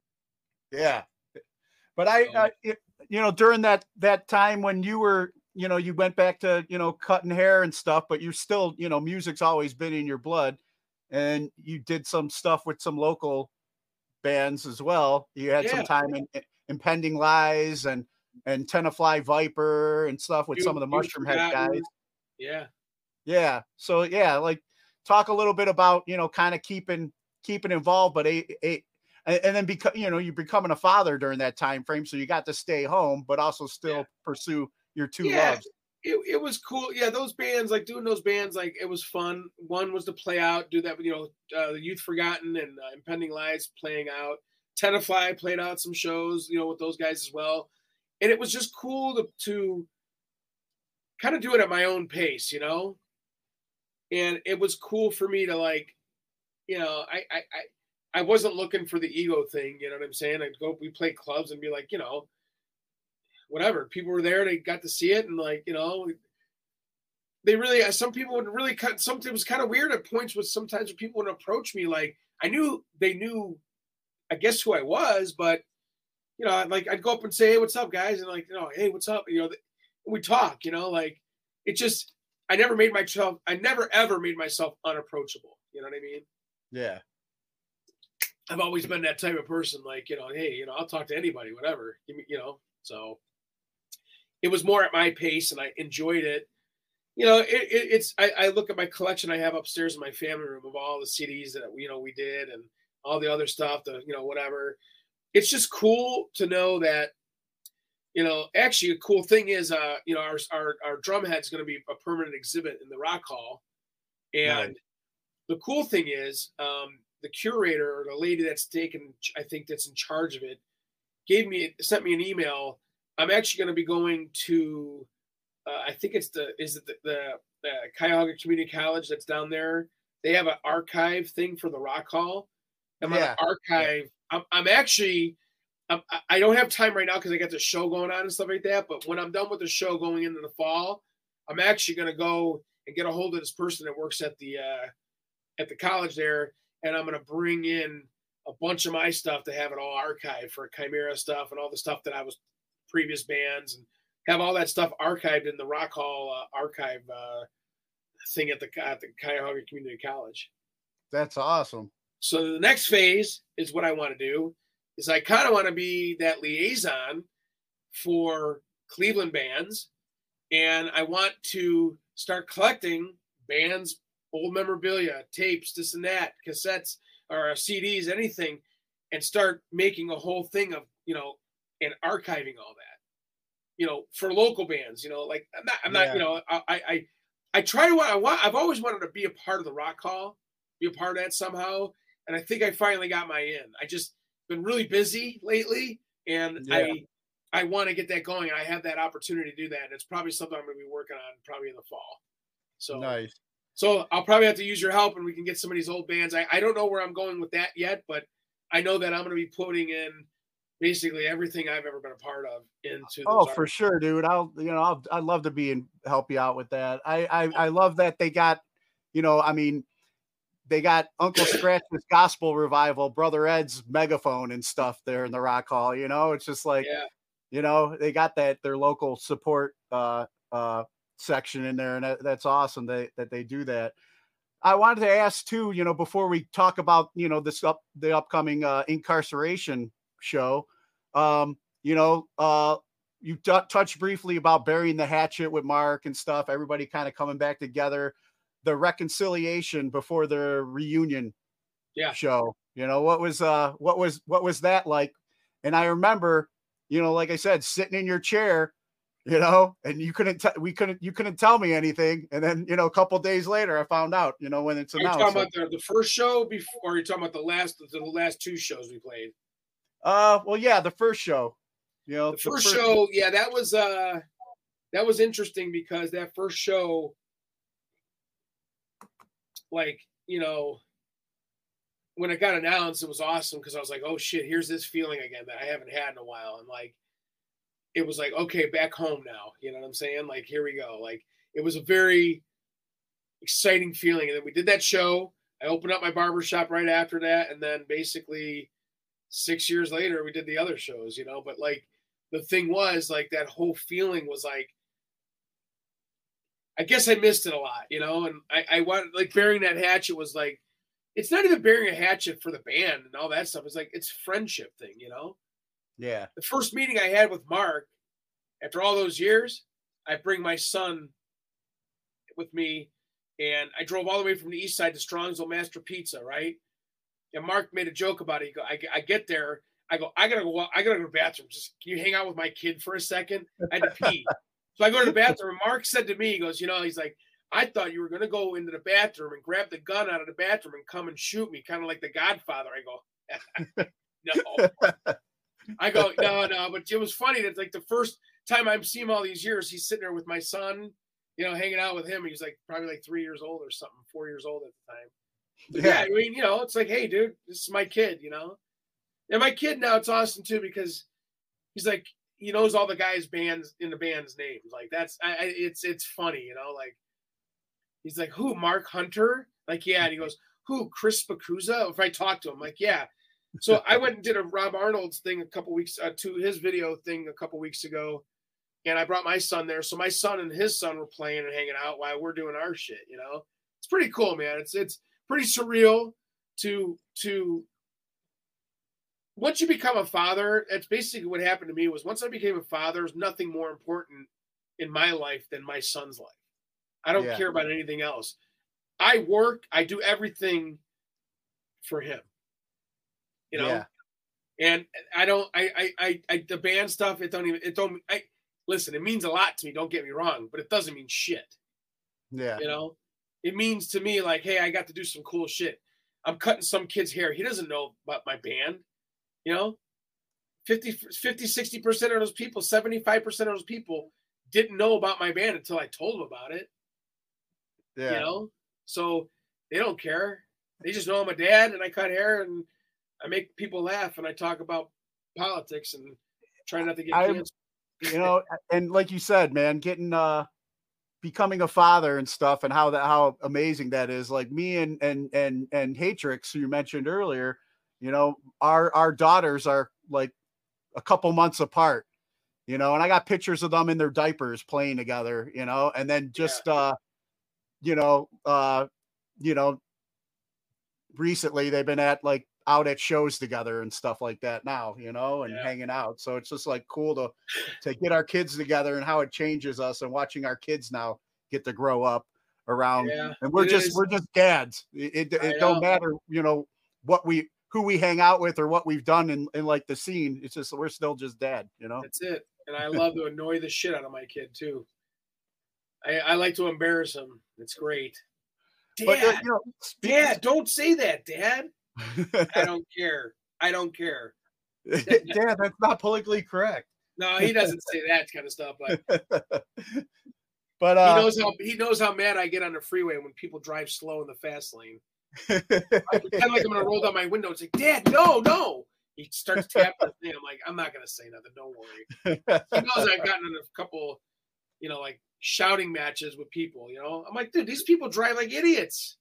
Yeah. But I, um, I it, you know, during that, that time when you were, you know, you went back to, you know, cutting hair and stuff, but you still, you know, music's always been in your blood, and you did some stuff with some local bands as well. You had yeah. some time in Impending Lies and, and Tenafly Viper and stuff with you, some of the Mushroom Head guys. Yeah. Yeah. So yeah, like, talk a little bit about, you know, kind of keeping, keeping involved, but a, a, and then because, you know, you're becoming a father during that time frame. So you got to stay home, but also still yeah. pursue your two yeah. loves. it, it was cool. Yeah, those bands, like doing those bands, like it was fun. One was to play out, do that, you know, uh, the Youth Forgotten and uh, Impending Lies playing out. Tenafly played out some shows, you know, with those guys as well. And it was just cool to, to kind of do it at my own pace, you know? And it was cool for me to like, you know, I, I, I, I wasn't looking for the ego thing, you know what I'm saying? I'd go, we play clubs and be like, you know, whatever. People were there, they got to see it. And like, you know, they really, some people would really cut, something it was kind of weird at points with sometimes when people would approach me, like I knew they knew, I guess who I was, but you know, like I'd go up and say, hey, what's up guys? And like, you know, hey, what's up? You know, we talk, you know, like it just, I never made myself, I never ever made myself unapproachable. You know what I mean? Yeah. I've always been that type of person, like, you know, hey, you know, I'll talk to anybody, whatever, you know, so it was more at my pace and I enjoyed it. You know, it, it, it's, I, I look at my collection I have upstairs in my family room of all the C Ds that, you know, we did and all the other stuff, the, you know, whatever. It's just cool to know that, you know, actually a cool thing is, uh, you know, our, our, our drum head's going to be a permanent exhibit in the Rock Hall. And right. The cool thing is, um, the curator or the lady that's taken, I think that's in charge of it, gave me, sent me an email. I'm actually going to be going to, uh, I think it's the, is it the, the, the Cuyahoga Community College that's down there. They have an archive thing for the Rock Hall. I'm yeah. on archive. Yeah. I'm, I'm actually, I'm, I don't have time right now because I got the show going on and stuff like that. But when I'm done with the show going into the fall, I'm actually going to go and get a hold of this person that works at the, uh, at the college there. And I'm going to bring in a bunch of my stuff to have it all archived for Chimera stuff and all the stuff that I was previous bands and have all that stuff archived in the Rock Hall uh, archive uh, thing at the, at the Cuyahoga Community College. That's awesome. So the next phase is what I want to do is I kind of want to be that liaison for Cleveland bands. And I want to start collecting bands, old memorabilia, tapes, this and that, cassettes or C Ds, anything, and start making a whole thing of, you know, and archiving all that, you know, for local bands, you know, like I'm not, I'm not, yeah. you know, I, I, I try to, I want, I've always wanted to be a part of the Rock Hall, be a part of that somehow. And I think I finally got my in. I just been really busy lately and yeah. I, I want to get that going. And I have that opportunity to do that. And it's probably something I'm going to be working on probably in the fall. So nice. So I'll probably have to use your help and we can get some of these old bands. I, I don't know where I'm going with that yet, but I know that I'm going to be putting in basically everything I've ever been a part of into. Oh, for sure, dude. I'll, you know, I'll, I'd love to be and help you out with that. I, I, I love that they got, you know, I mean, they got Uncle Scratch's Gospel Revival, Brother Ed's Megaphone and stuff there in the Rock Hall. You know, it's just like, yeah. you know, they got that, their local support, uh, uh, section in there, and that, that's awesome that, that they do that. I wanted to ask too, you know, before we talk about, you know, this up the upcoming uh, incarceration show, um, you know, uh, you t- touched briefly about burying the hatchet with Mark and stuff. Everybody kind of coming back together, the reconciliation before the reunion yeah. show. You know, what was uh, what was what was that like? And I remember, you know, like I said, sitting in your chair. You know, and you couldn't, t- we couldn't, you couldn't tell me anything. And then, you know, a couple of days later, I found out, you know, when it's announced. Are you talking about the, the first show before, or are you talking about the last, the last two shows we played? Uh, well, yeah, the first show, you know, the first, the first show. Yeah. That was, uh, that was interesting because that first show, like, you know, when it got announced, it was awesome because I was like, oh shit, here's this feeling again that I haven't had in a while. And like, it was like, okay, back home now. You know what I'm saying? Like, here we go. Like, it was a very exciting feeling. And then we did that show. I opened up my barbershop right after that. And then basically six years later, we did the other shows, you know, but like the thing was like that whole feeling was like, I guess I missed it a lot, you know? And I, I wanted like burying that hatchet was like, it's not even burying a hatchet for the band and all that stuff. It's like, it's friendship thing, you know? Yeah. The first meeting I had with Mark, after all those years, I bring my son with me, and I drove all the way from the east side to Strongsville Master Pizza, right? And Mark made a joke about it. He go, I, I get there, I go, I gotta go, I gotta go to the bathroom. Just can you hang out with my kid for a second? I had to pee. So I go to the bathroom. And Mark said to me, he goes, you know, he's like, I thought you were going to go into the bathroom and grab the gun out of the bathroom and come and shoot me, kind of like the Godfather. I go, no. I go, no, no. But it was funny that like the first time I've seen him all these years, he's sitting there with my son, you know, hanging out with him. He's like probably like three years old or something, four years old at the time. But yeah. yeah, I mean, you know, it's like, hey, dude, this is my kid, you know. And my kid now, it's awesome too because he's like, he knows all the guys' bands in the band's names. Like that's, I, I it's it's funny, you know. Like he's like, who? Mark Hunter? Like yeah, and he goes, who? Chris Bacusa? If I talk to him, like yeah. So I went and did a Rob Arnold's thing a couple weeks uh, to his video thing a couple weeks ago, and I brought my son there. So my son and his son were playing and hanging out while we're doing our shit. You know, it's pretty cool, man. It's it's pretty surreal to to once you become a father. That's basically what happened to me. Was once I became a father, there's nothing more important in my life than my son's life. I don't Yeah. care about anything else. I work. I do everything for him. You know, Yeah. and I don't, I, I, I, I, the band stuff, it don't even, it don't, I, listen, it means a lot to me. Don't get me wrong, but it doesn't mean shit. Yeah. You know, it means to me like, hey, I got to do some cool shit. I'm cutting some kid's hair. He doesn't know about my band. You know, fifty, fifty, sixty percent of those people, seventy-five percent of those people didn't know about my band until I told them about it. Yeah. You know, so they don't care. They just know I'm a dad and I cut hair and I make people laugh and I talk about politics and try not to get I, canceled. you know, and like you said, man, getting uh becoming a father and stuff and how that how amazing that is. Like me and and and and Hatrix, who you mentioned earlier, you know, our our daughters are like a couple months apart, you know, and I got pictures of them in their diapers playing together, you know, and then just yeah. uh you know, uh you know, recently they've been at like out at shows together and stuff like that now, you know, and yeah. hanging out. So it's just like cool to to get our kids together and how it changes us and watching our kids now get to grow up around. Yeah, and we're just is. we're just dads. It, it, it don't matter, you know, what we who we hang out with or what we've done in, in like the scene. It's just we're still just dad, you know. That's it. And I love to annoy the shit out of my kid too. I, I like to embarrass him. It's great. Dad, but, uh, you know, Dad, don't say that, Dad. I don't care. I don't care. Dad, that's not politically correct. No, he doesn't say that kind of stuff, but but uh, he knows how he knows how mad I get on the freeway when people drive slow in the fast lane. I pretend like I'm gonna roll down my window and say, Dad, no, no. He starts tapping the thing. I'm like, I'm not gonna say nothing, don't worry. He knows I've gotten in a couple, you know, like shouting matches with people, you know. I'm like, dude, these people drive like idiots.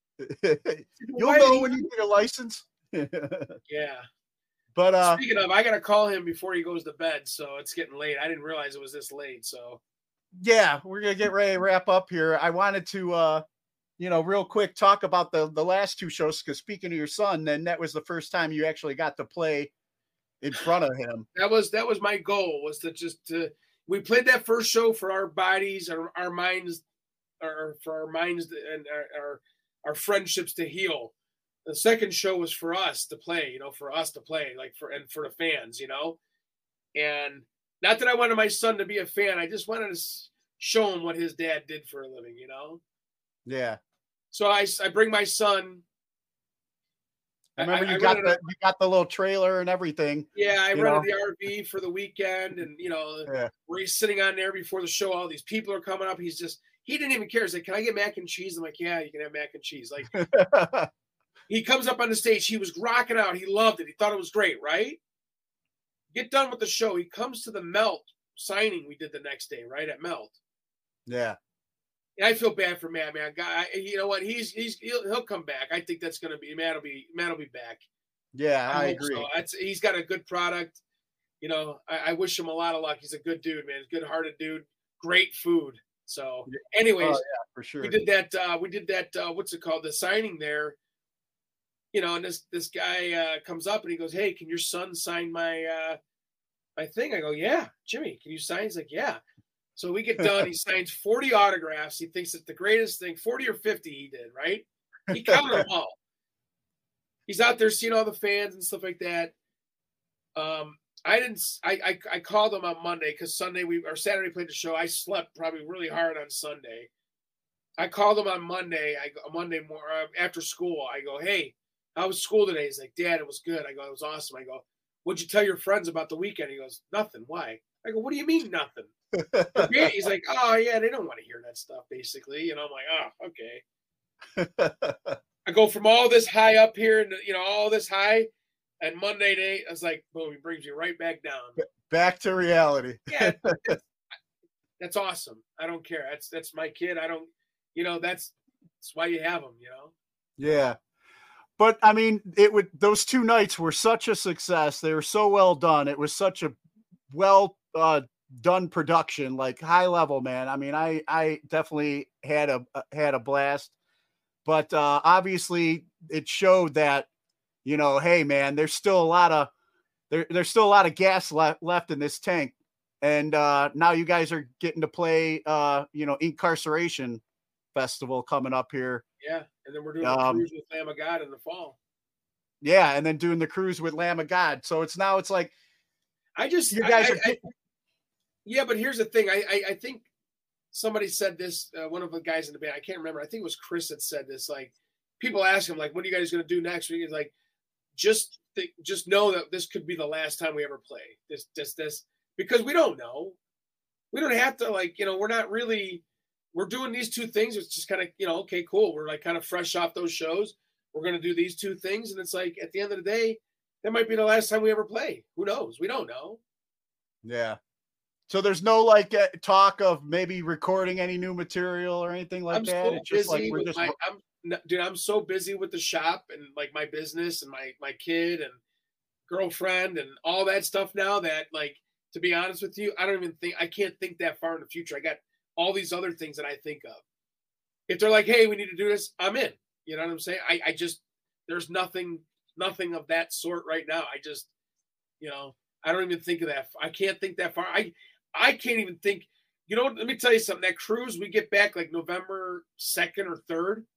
You'll know when you get a license. Yeah. But uh speaking of, I gotta call him before he goes to bed, so it's getting late. I didn't realize it was this late. So yeah, we're gonna get ready to wrap up here. I wanted to uh you know, real quick talk about the the last two shows, because speaking of your son, then that was the first time you actually got to play in front of him. That was that was my goal, was to just to we played that first show for our bodies, our, our minds, or for our minds and our, our our friendships to heal. The second show was for us to play, you know, for us to play, like for and for the fans, you know. And not that I wanted my son to be a fan, I just wanted to show him what his dad did for a living, you know. Yeah. So I, I bring my son. I remember I, you I got the a, you got the little trailer and everything. Yeah, I rented know? the R V for the weekend, and you know, yeah. where he's sitting on there before the show. All these people are coming up. He's just he didn't even care. He's like, "Can I get mac and cheese?" I'm like, "Yeah, you can have mac and cheese." Like, he comes up on the stage. He was rocking out. He loved it. He thought it was great. Right? Get done with the show. He comes to the Melt signing we did the next day. Right at Melt. Yeah. And I feel bad for Matt, man. Guy, you know what? He's he's he'll, he'll come back. I think that's gonna be Matt will be Matt will be back. Yeah, I, I agree. So. It's, he's got a good product. You know, I, I wish him a lot of luck. He's a good dude, man. Good hearted dude. Great food. So, anyways, oh, yeah, for sure. We did that. Uh, we did that. Uh, what's it called? The signing there. You know, and this this guy uh, comes up and he goes, "Hey, can your son sign my uh, my thing?" I go, "Yeah, Jimmy, can you sign?" He's like, "Yeah." So we get done. He signs forty autographs. He thinks it's the greatest thing. forty or fifty he did, right? He counted them all. He's out there seeing all the fans and stuff like that. Um, I didn't. I I, I called them on Monday because Sunday we or Saturday played the show. I slept probably really hard on Sunday. I called him on Monday. I go Monday more uh, after school. I go, hey, how was school today? He's like, Dad, it was good. I go, it was awesome. I go, what'd you tell your friends about the weekend? He goes, nothing. Why? I go, what do you mean nothing? He's like, oh yeah, they don't want to hear that stuff. Basically, you know. I'm like, oh, okay. I go from all this high up here, and you know, all this high, and Monday day, I was like, boom, he brings me right back down. Back to reality. Yeah, that's, that's awesome. I don't care. That's that's my kid. I don't. You know, that's that's why you have them, you know? Yeah. But I mean, it would, those two nights were such a success. They were so well done. It was such a well uh, done production, like high level, man. I mean, I, I definitely had a, had a blast, but uh, obviously it showed that, you know, hey man, there's still a lot of, there, there's still a lot of gas left, left in this tank. And uh, now you guys are getting to play, uh, you know, Incarceration Festival coming up here. Yeah, and then we're doing um, a cruise with Lamb of God in the fall. Yeah, and then doing the cruise with Lamb of God. So it's now it's like I just you guys I, are. I, I, yeah, but here's the thing. I I, I think somebody said this. Uh, one of the guys in the band. I can't remember. I think it was Chris that said this. Like people ask him, like, "What are you guys going to do next week?" He's like, "Just think, just know that this could be the last time we ever play this, this, this, because we don't know. We don't have to like, you know, we're not really." We're doing these two things. It's just kind of, you know, okay, cool. We're like kind of fresh off those shows. We're going to do these two things. And it's like, at the end of the day, that might be the last time we ever play. Who knows? We don't know. Yeah. So there's no like uh, talk of maybe recording any new material or anything like I'm that. So it's just like, we're just, my, I'm, dude, I'm so busy with the shop and like my business and my, my kid and girlfriend and all that stuff now that like, to be honest with you, I don't even think, I can't think that far in the future. I got all these other things that I think of. If they're like, hey, we need to do this, I'm in. You know what I'm saying? I, I just, there's nothing, nothing of that sort right now. I just, you know, I don't even think of that. I can't think that far. I, I can't even think, you know, let me tell you something. That cruise, we get back like November second or third.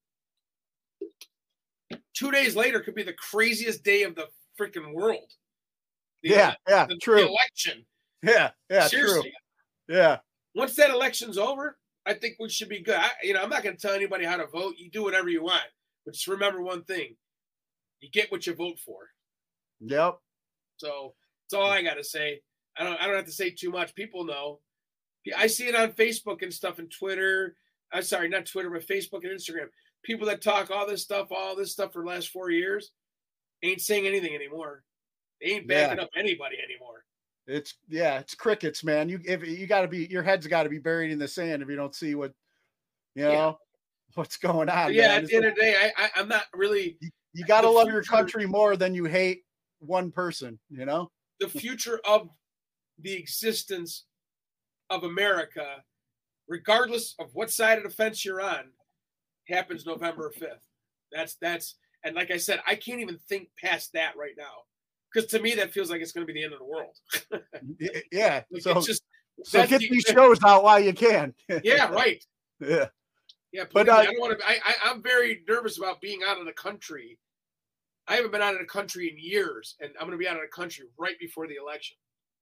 Two days later could be the craziest day of the freaking world. The, yeah, yeah, the, true. The election. Yeah, yeah, Seriously. True. Yeah. Once that election's over, I think we should be good. I, you know, I'm not going to tell anybody how to vote. You do whatever you want. But just remember one thing. You get what you vote for. Yep. So that's all I got to say. I don't I don't have to say too much. People know. I see it on Facebook and stuff and Twitter. I'm sorry, not Twitter, but Facebook and Instagram. People that talk all this stuff, all this stuff for the last four years ain't saying anything anymore. They ain't backing Yeah. up anybody anymore. It's yeah, it's crickets, man. You if you got to be, your head's got to be buried in the sand if you don't see what, you know, Yeah. what's going on. But yeah, man. at It's the end like- of the day, I, I I'm not really. you, you got to the love your future- country more than you hate one person. You know. The future of the existence of America, regardless of what side of the fence you're on, happens November fifth. That's that's and like I said, I can't even think past that right now. Because to me, that feels like it's going to be the end of the world. Y- Yeah. Like, So it's just, so that's get the- these shows out while you can. Yeah, right. Yeah. Yeah, But, please, uh, I don't want to. I, I I'm very nervous about being out of the country. I haven't been out of the country in years, and I'm going to be out of the country right before the election.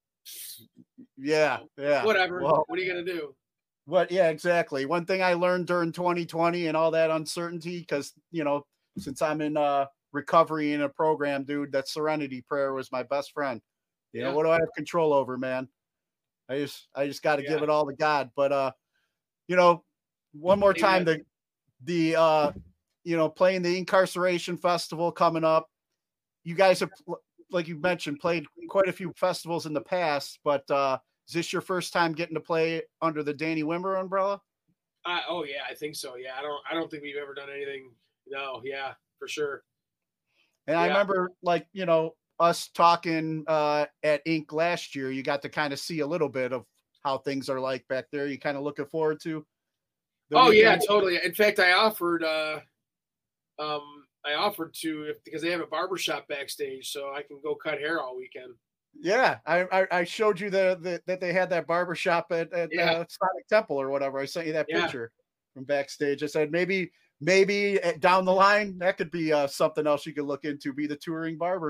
Yeah. Yeah. Whatever. Well, What are you going to do? What? Yeah, exactly. One thing I learned during twenty twenty and all that uncertainty, because, you know, since I'm in uh, recovery in a program, dude, that serenity prayer was my best friend. You know, Yeah. what do I have control over, man? I just, I just got to give Yeah. it all to God. But, uh, you know, one more time, the, the, uh, you know, playing the Incarceration Festival coming up. You guys have, like you mentioned, played quite a few festivals in the past, but, uh, is this your first time getting to play under the Danny Wimber umbrella? Uh, oh yeah, I think so. Yeah, I don't. I don't think we've ever done anything. No, yeah, for sure. And I Yeah. remember, like, you know, us talking uh, at Ink last year, you got to kind of see a little bit of how things are like back there. You kind of looking forward to? the Oh yeah, weekend? totally. In fact, I offered. Uh, um, I offered to if because they have a barbershop backstage, so I can go cut hair all weekend. Yeah, I, I I showed you the, the that they had that barbershop at, at Yeah. uh, Sonic Temple or whatever. I sent you that Yeah. picture from backstage. I said maybe maybe uh, down the line that could be uh, something else you could look into. Be the touring barber.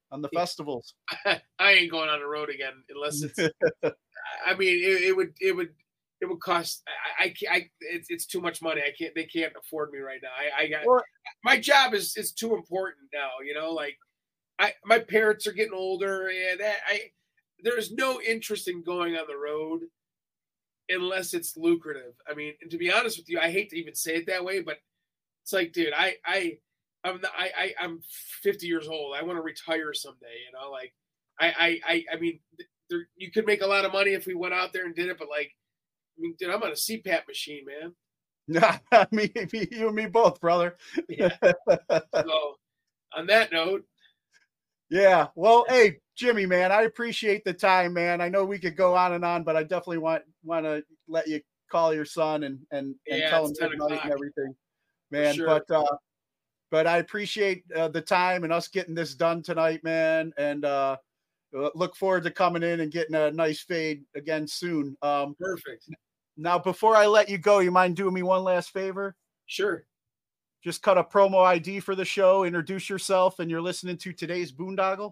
on the festivals. I ain't going on the road again unless it's. I mean, it, it would it would it would cost. I I, I it's it's too much money. I can't. They can't afford me right now. I, I got well, my job is is too important now. You know, like I my parents are getting older, and I there's no interest in going on the road unless it's lucrative. I mean, and to be honest with you, I hate to even say it that way, but it's like, dude, I I. I'm I, I I'm fifty years old. I want to retire someday. You know, like I I I mean, there, you could make a lot of money if we went out there and did it, but like, I mean, dude, I'm on a C PAP machine, man. Yeah, me, me, you and me both, brother. Yeah. So, on that note, yeah. Well, hey, Jimmy, man, I appreciate the time, man. I know we could go on and on, but I definitely want want to let you call your son and and, and yeah, tell him good night and everything, man. Sure. But uh, but I appreciate uh, the time and us getting this done tonight, man. And uh, look forward to coming in and getting a nice fade again soon. Um, Perfect. Now, before I let you go, you mind doing me one last favor? Sure. Just cut a promo I D for the show, introduce yourself, and you're listening to today's Boondoggle.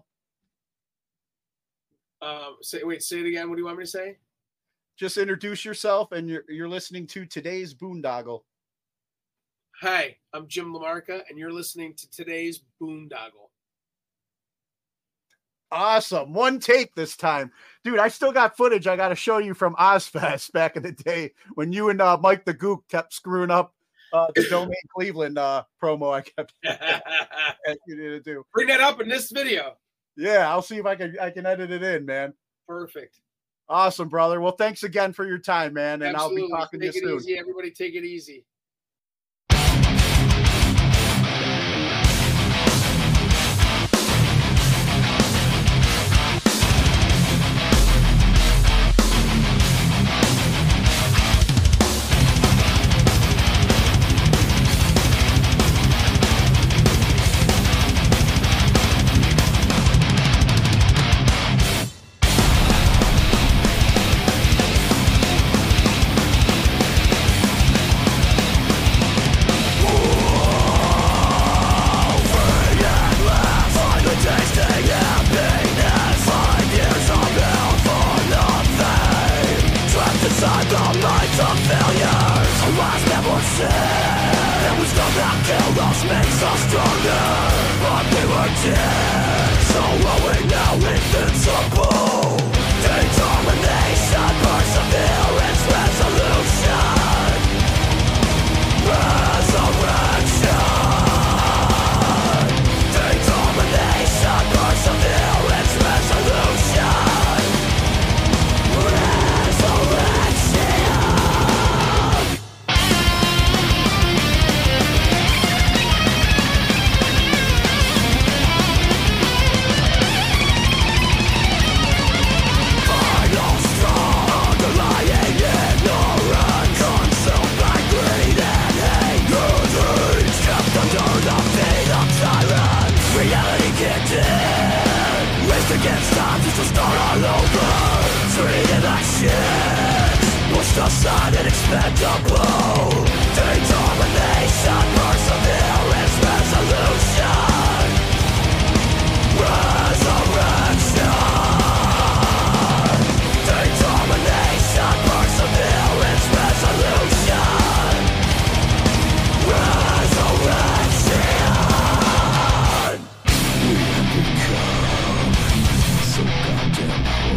Um, say, wait, say it again. What do you want me to say? Just introduce yourself, and you're you're listening to today's Boondoggle. Hi, I'm Jim LaMarca, and you're listening to today's Boondoggle. Awesome. One take this time. Dude, I still got footage I got to show you from Ozfest back in the day when you and uh, Mike the Gook kept screwing up uh, the Domain Cleveland uh, promo I kept asking you to do. Bring that up in this video. Yeah, I'll see if I can I can edit it in, man. Perfect. Awesome, brother. Well, thanks again for your time, man, and Absolutely. I'll be talking take to you soon. Easy. Everybody take it easy.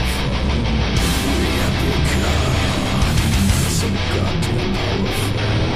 So goddamn powerful.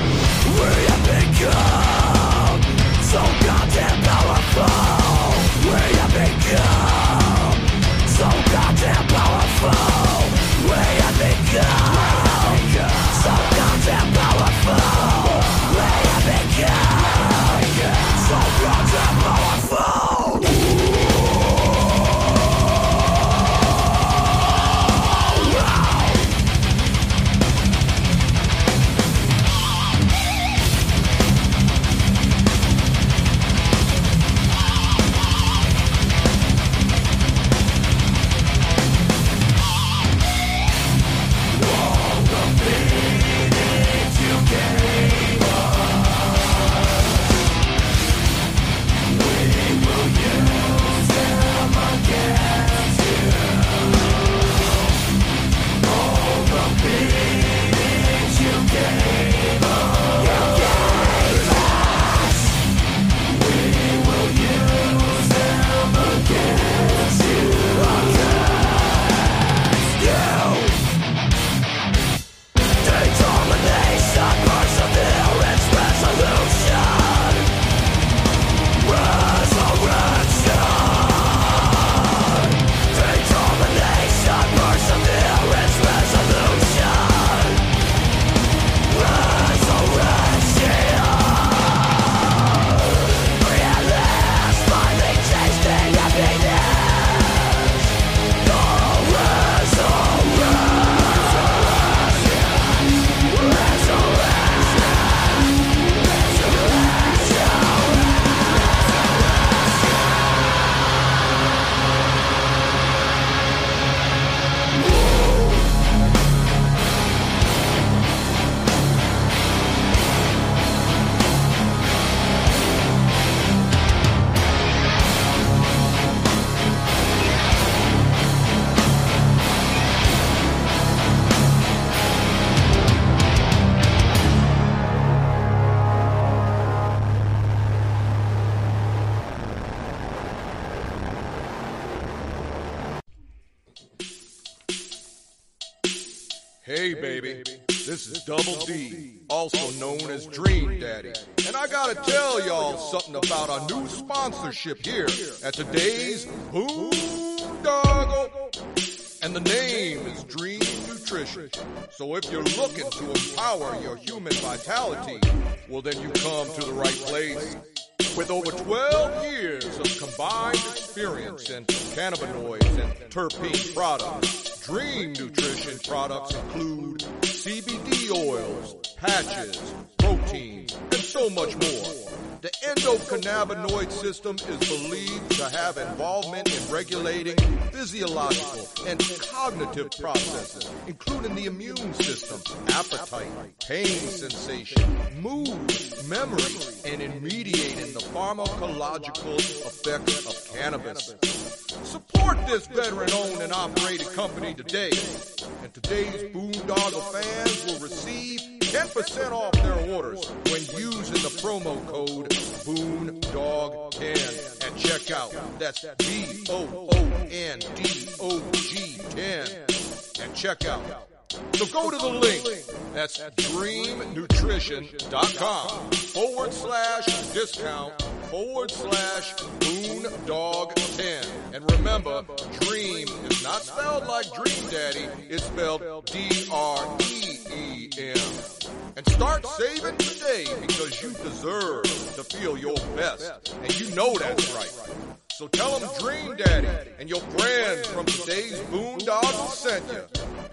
Hey, baby, this is Double D, also known as Dream Daddy. And I gotta tell y'all something about our new sponsorship here at today's Boondoggle. And the name is Dream Nutrition. So if you're looking to empower your human vitality, well, then you come to the right place. With over twelve years of combined experience in cannabinoids and terpene products, Dream Nutrition products include C B D oils, patches, proteins, and so much more. The endocannabinoid system is believed to have involvement in regulating physiological and cognitive processes, including the immune system, appetite, pain sensation, mood, memory, and in mediating the pharmacological effects of cannabis. Support this veteran-owned and operated company today, and today's Boondoggle fans will receive ten percent off their orders when using the promo code Boondog ten at checkout. That's B O O N D O G ten at checkout. So go to the link. That's dreamnutrition.com forward slash discount forward slash Boondog ten. And remember, Dream is not spelled like Dream Daddy. It's spelled D R E E M. And start saving today because you deserve to feel your best. And you know that's right. So tell them Dream Daddy and your friends from today's Boondoggle sent you.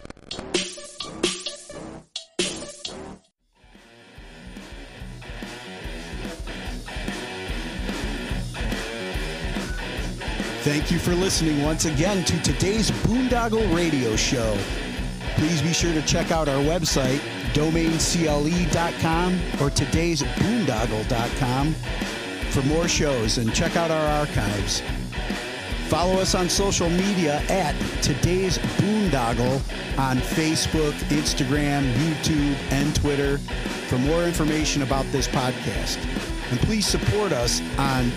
Thank you for listening once again to today's Boondoggle Radio Show. Please be sure to check out our website, domain C L E dot com or todays boondoggle dot com for more shows, and check out our archives. Follow us on social media at Today's Boondoggle on Facebook, Instagram, YouTube, and Twitter for more information about this podcast. And please support us on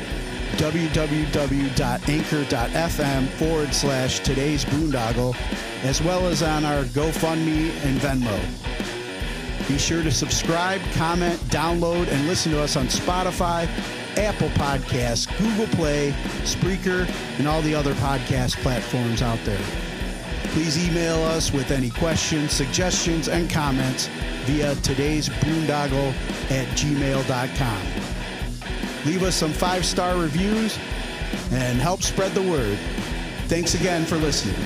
www.anchor.fm forward slash today's boondoggle, as well as on our GoFundMe and Venmo. Be sure to subscribe, comment, download, and listen to us on Spotify, Apple Podcasts, Google Play, Spreaker, and all the other podcast platforms out there. Please email us with any questions, suggestions, and comments via today's boondoggle at gmail dot com. Leave us some five-star reviews and help spread the word. Thanks again for listening.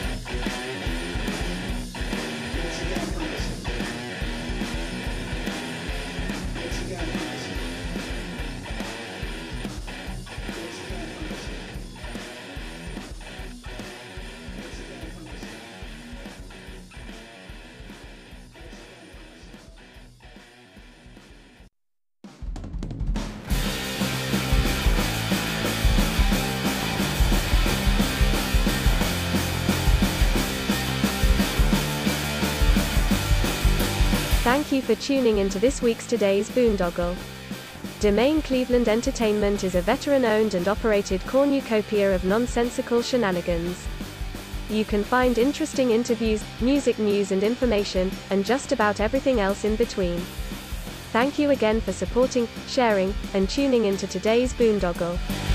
Thank you for tuning into this week's Today's Boondoggle. Domain Cleveland Entertainment is a veteran-owned and operated cornucopia of nonsensical shenanigans. You can find interesting interviews, music news and information, and just about everything else in between. Thank you again for supporting, sharing, and tuning into Today's Boondoggle.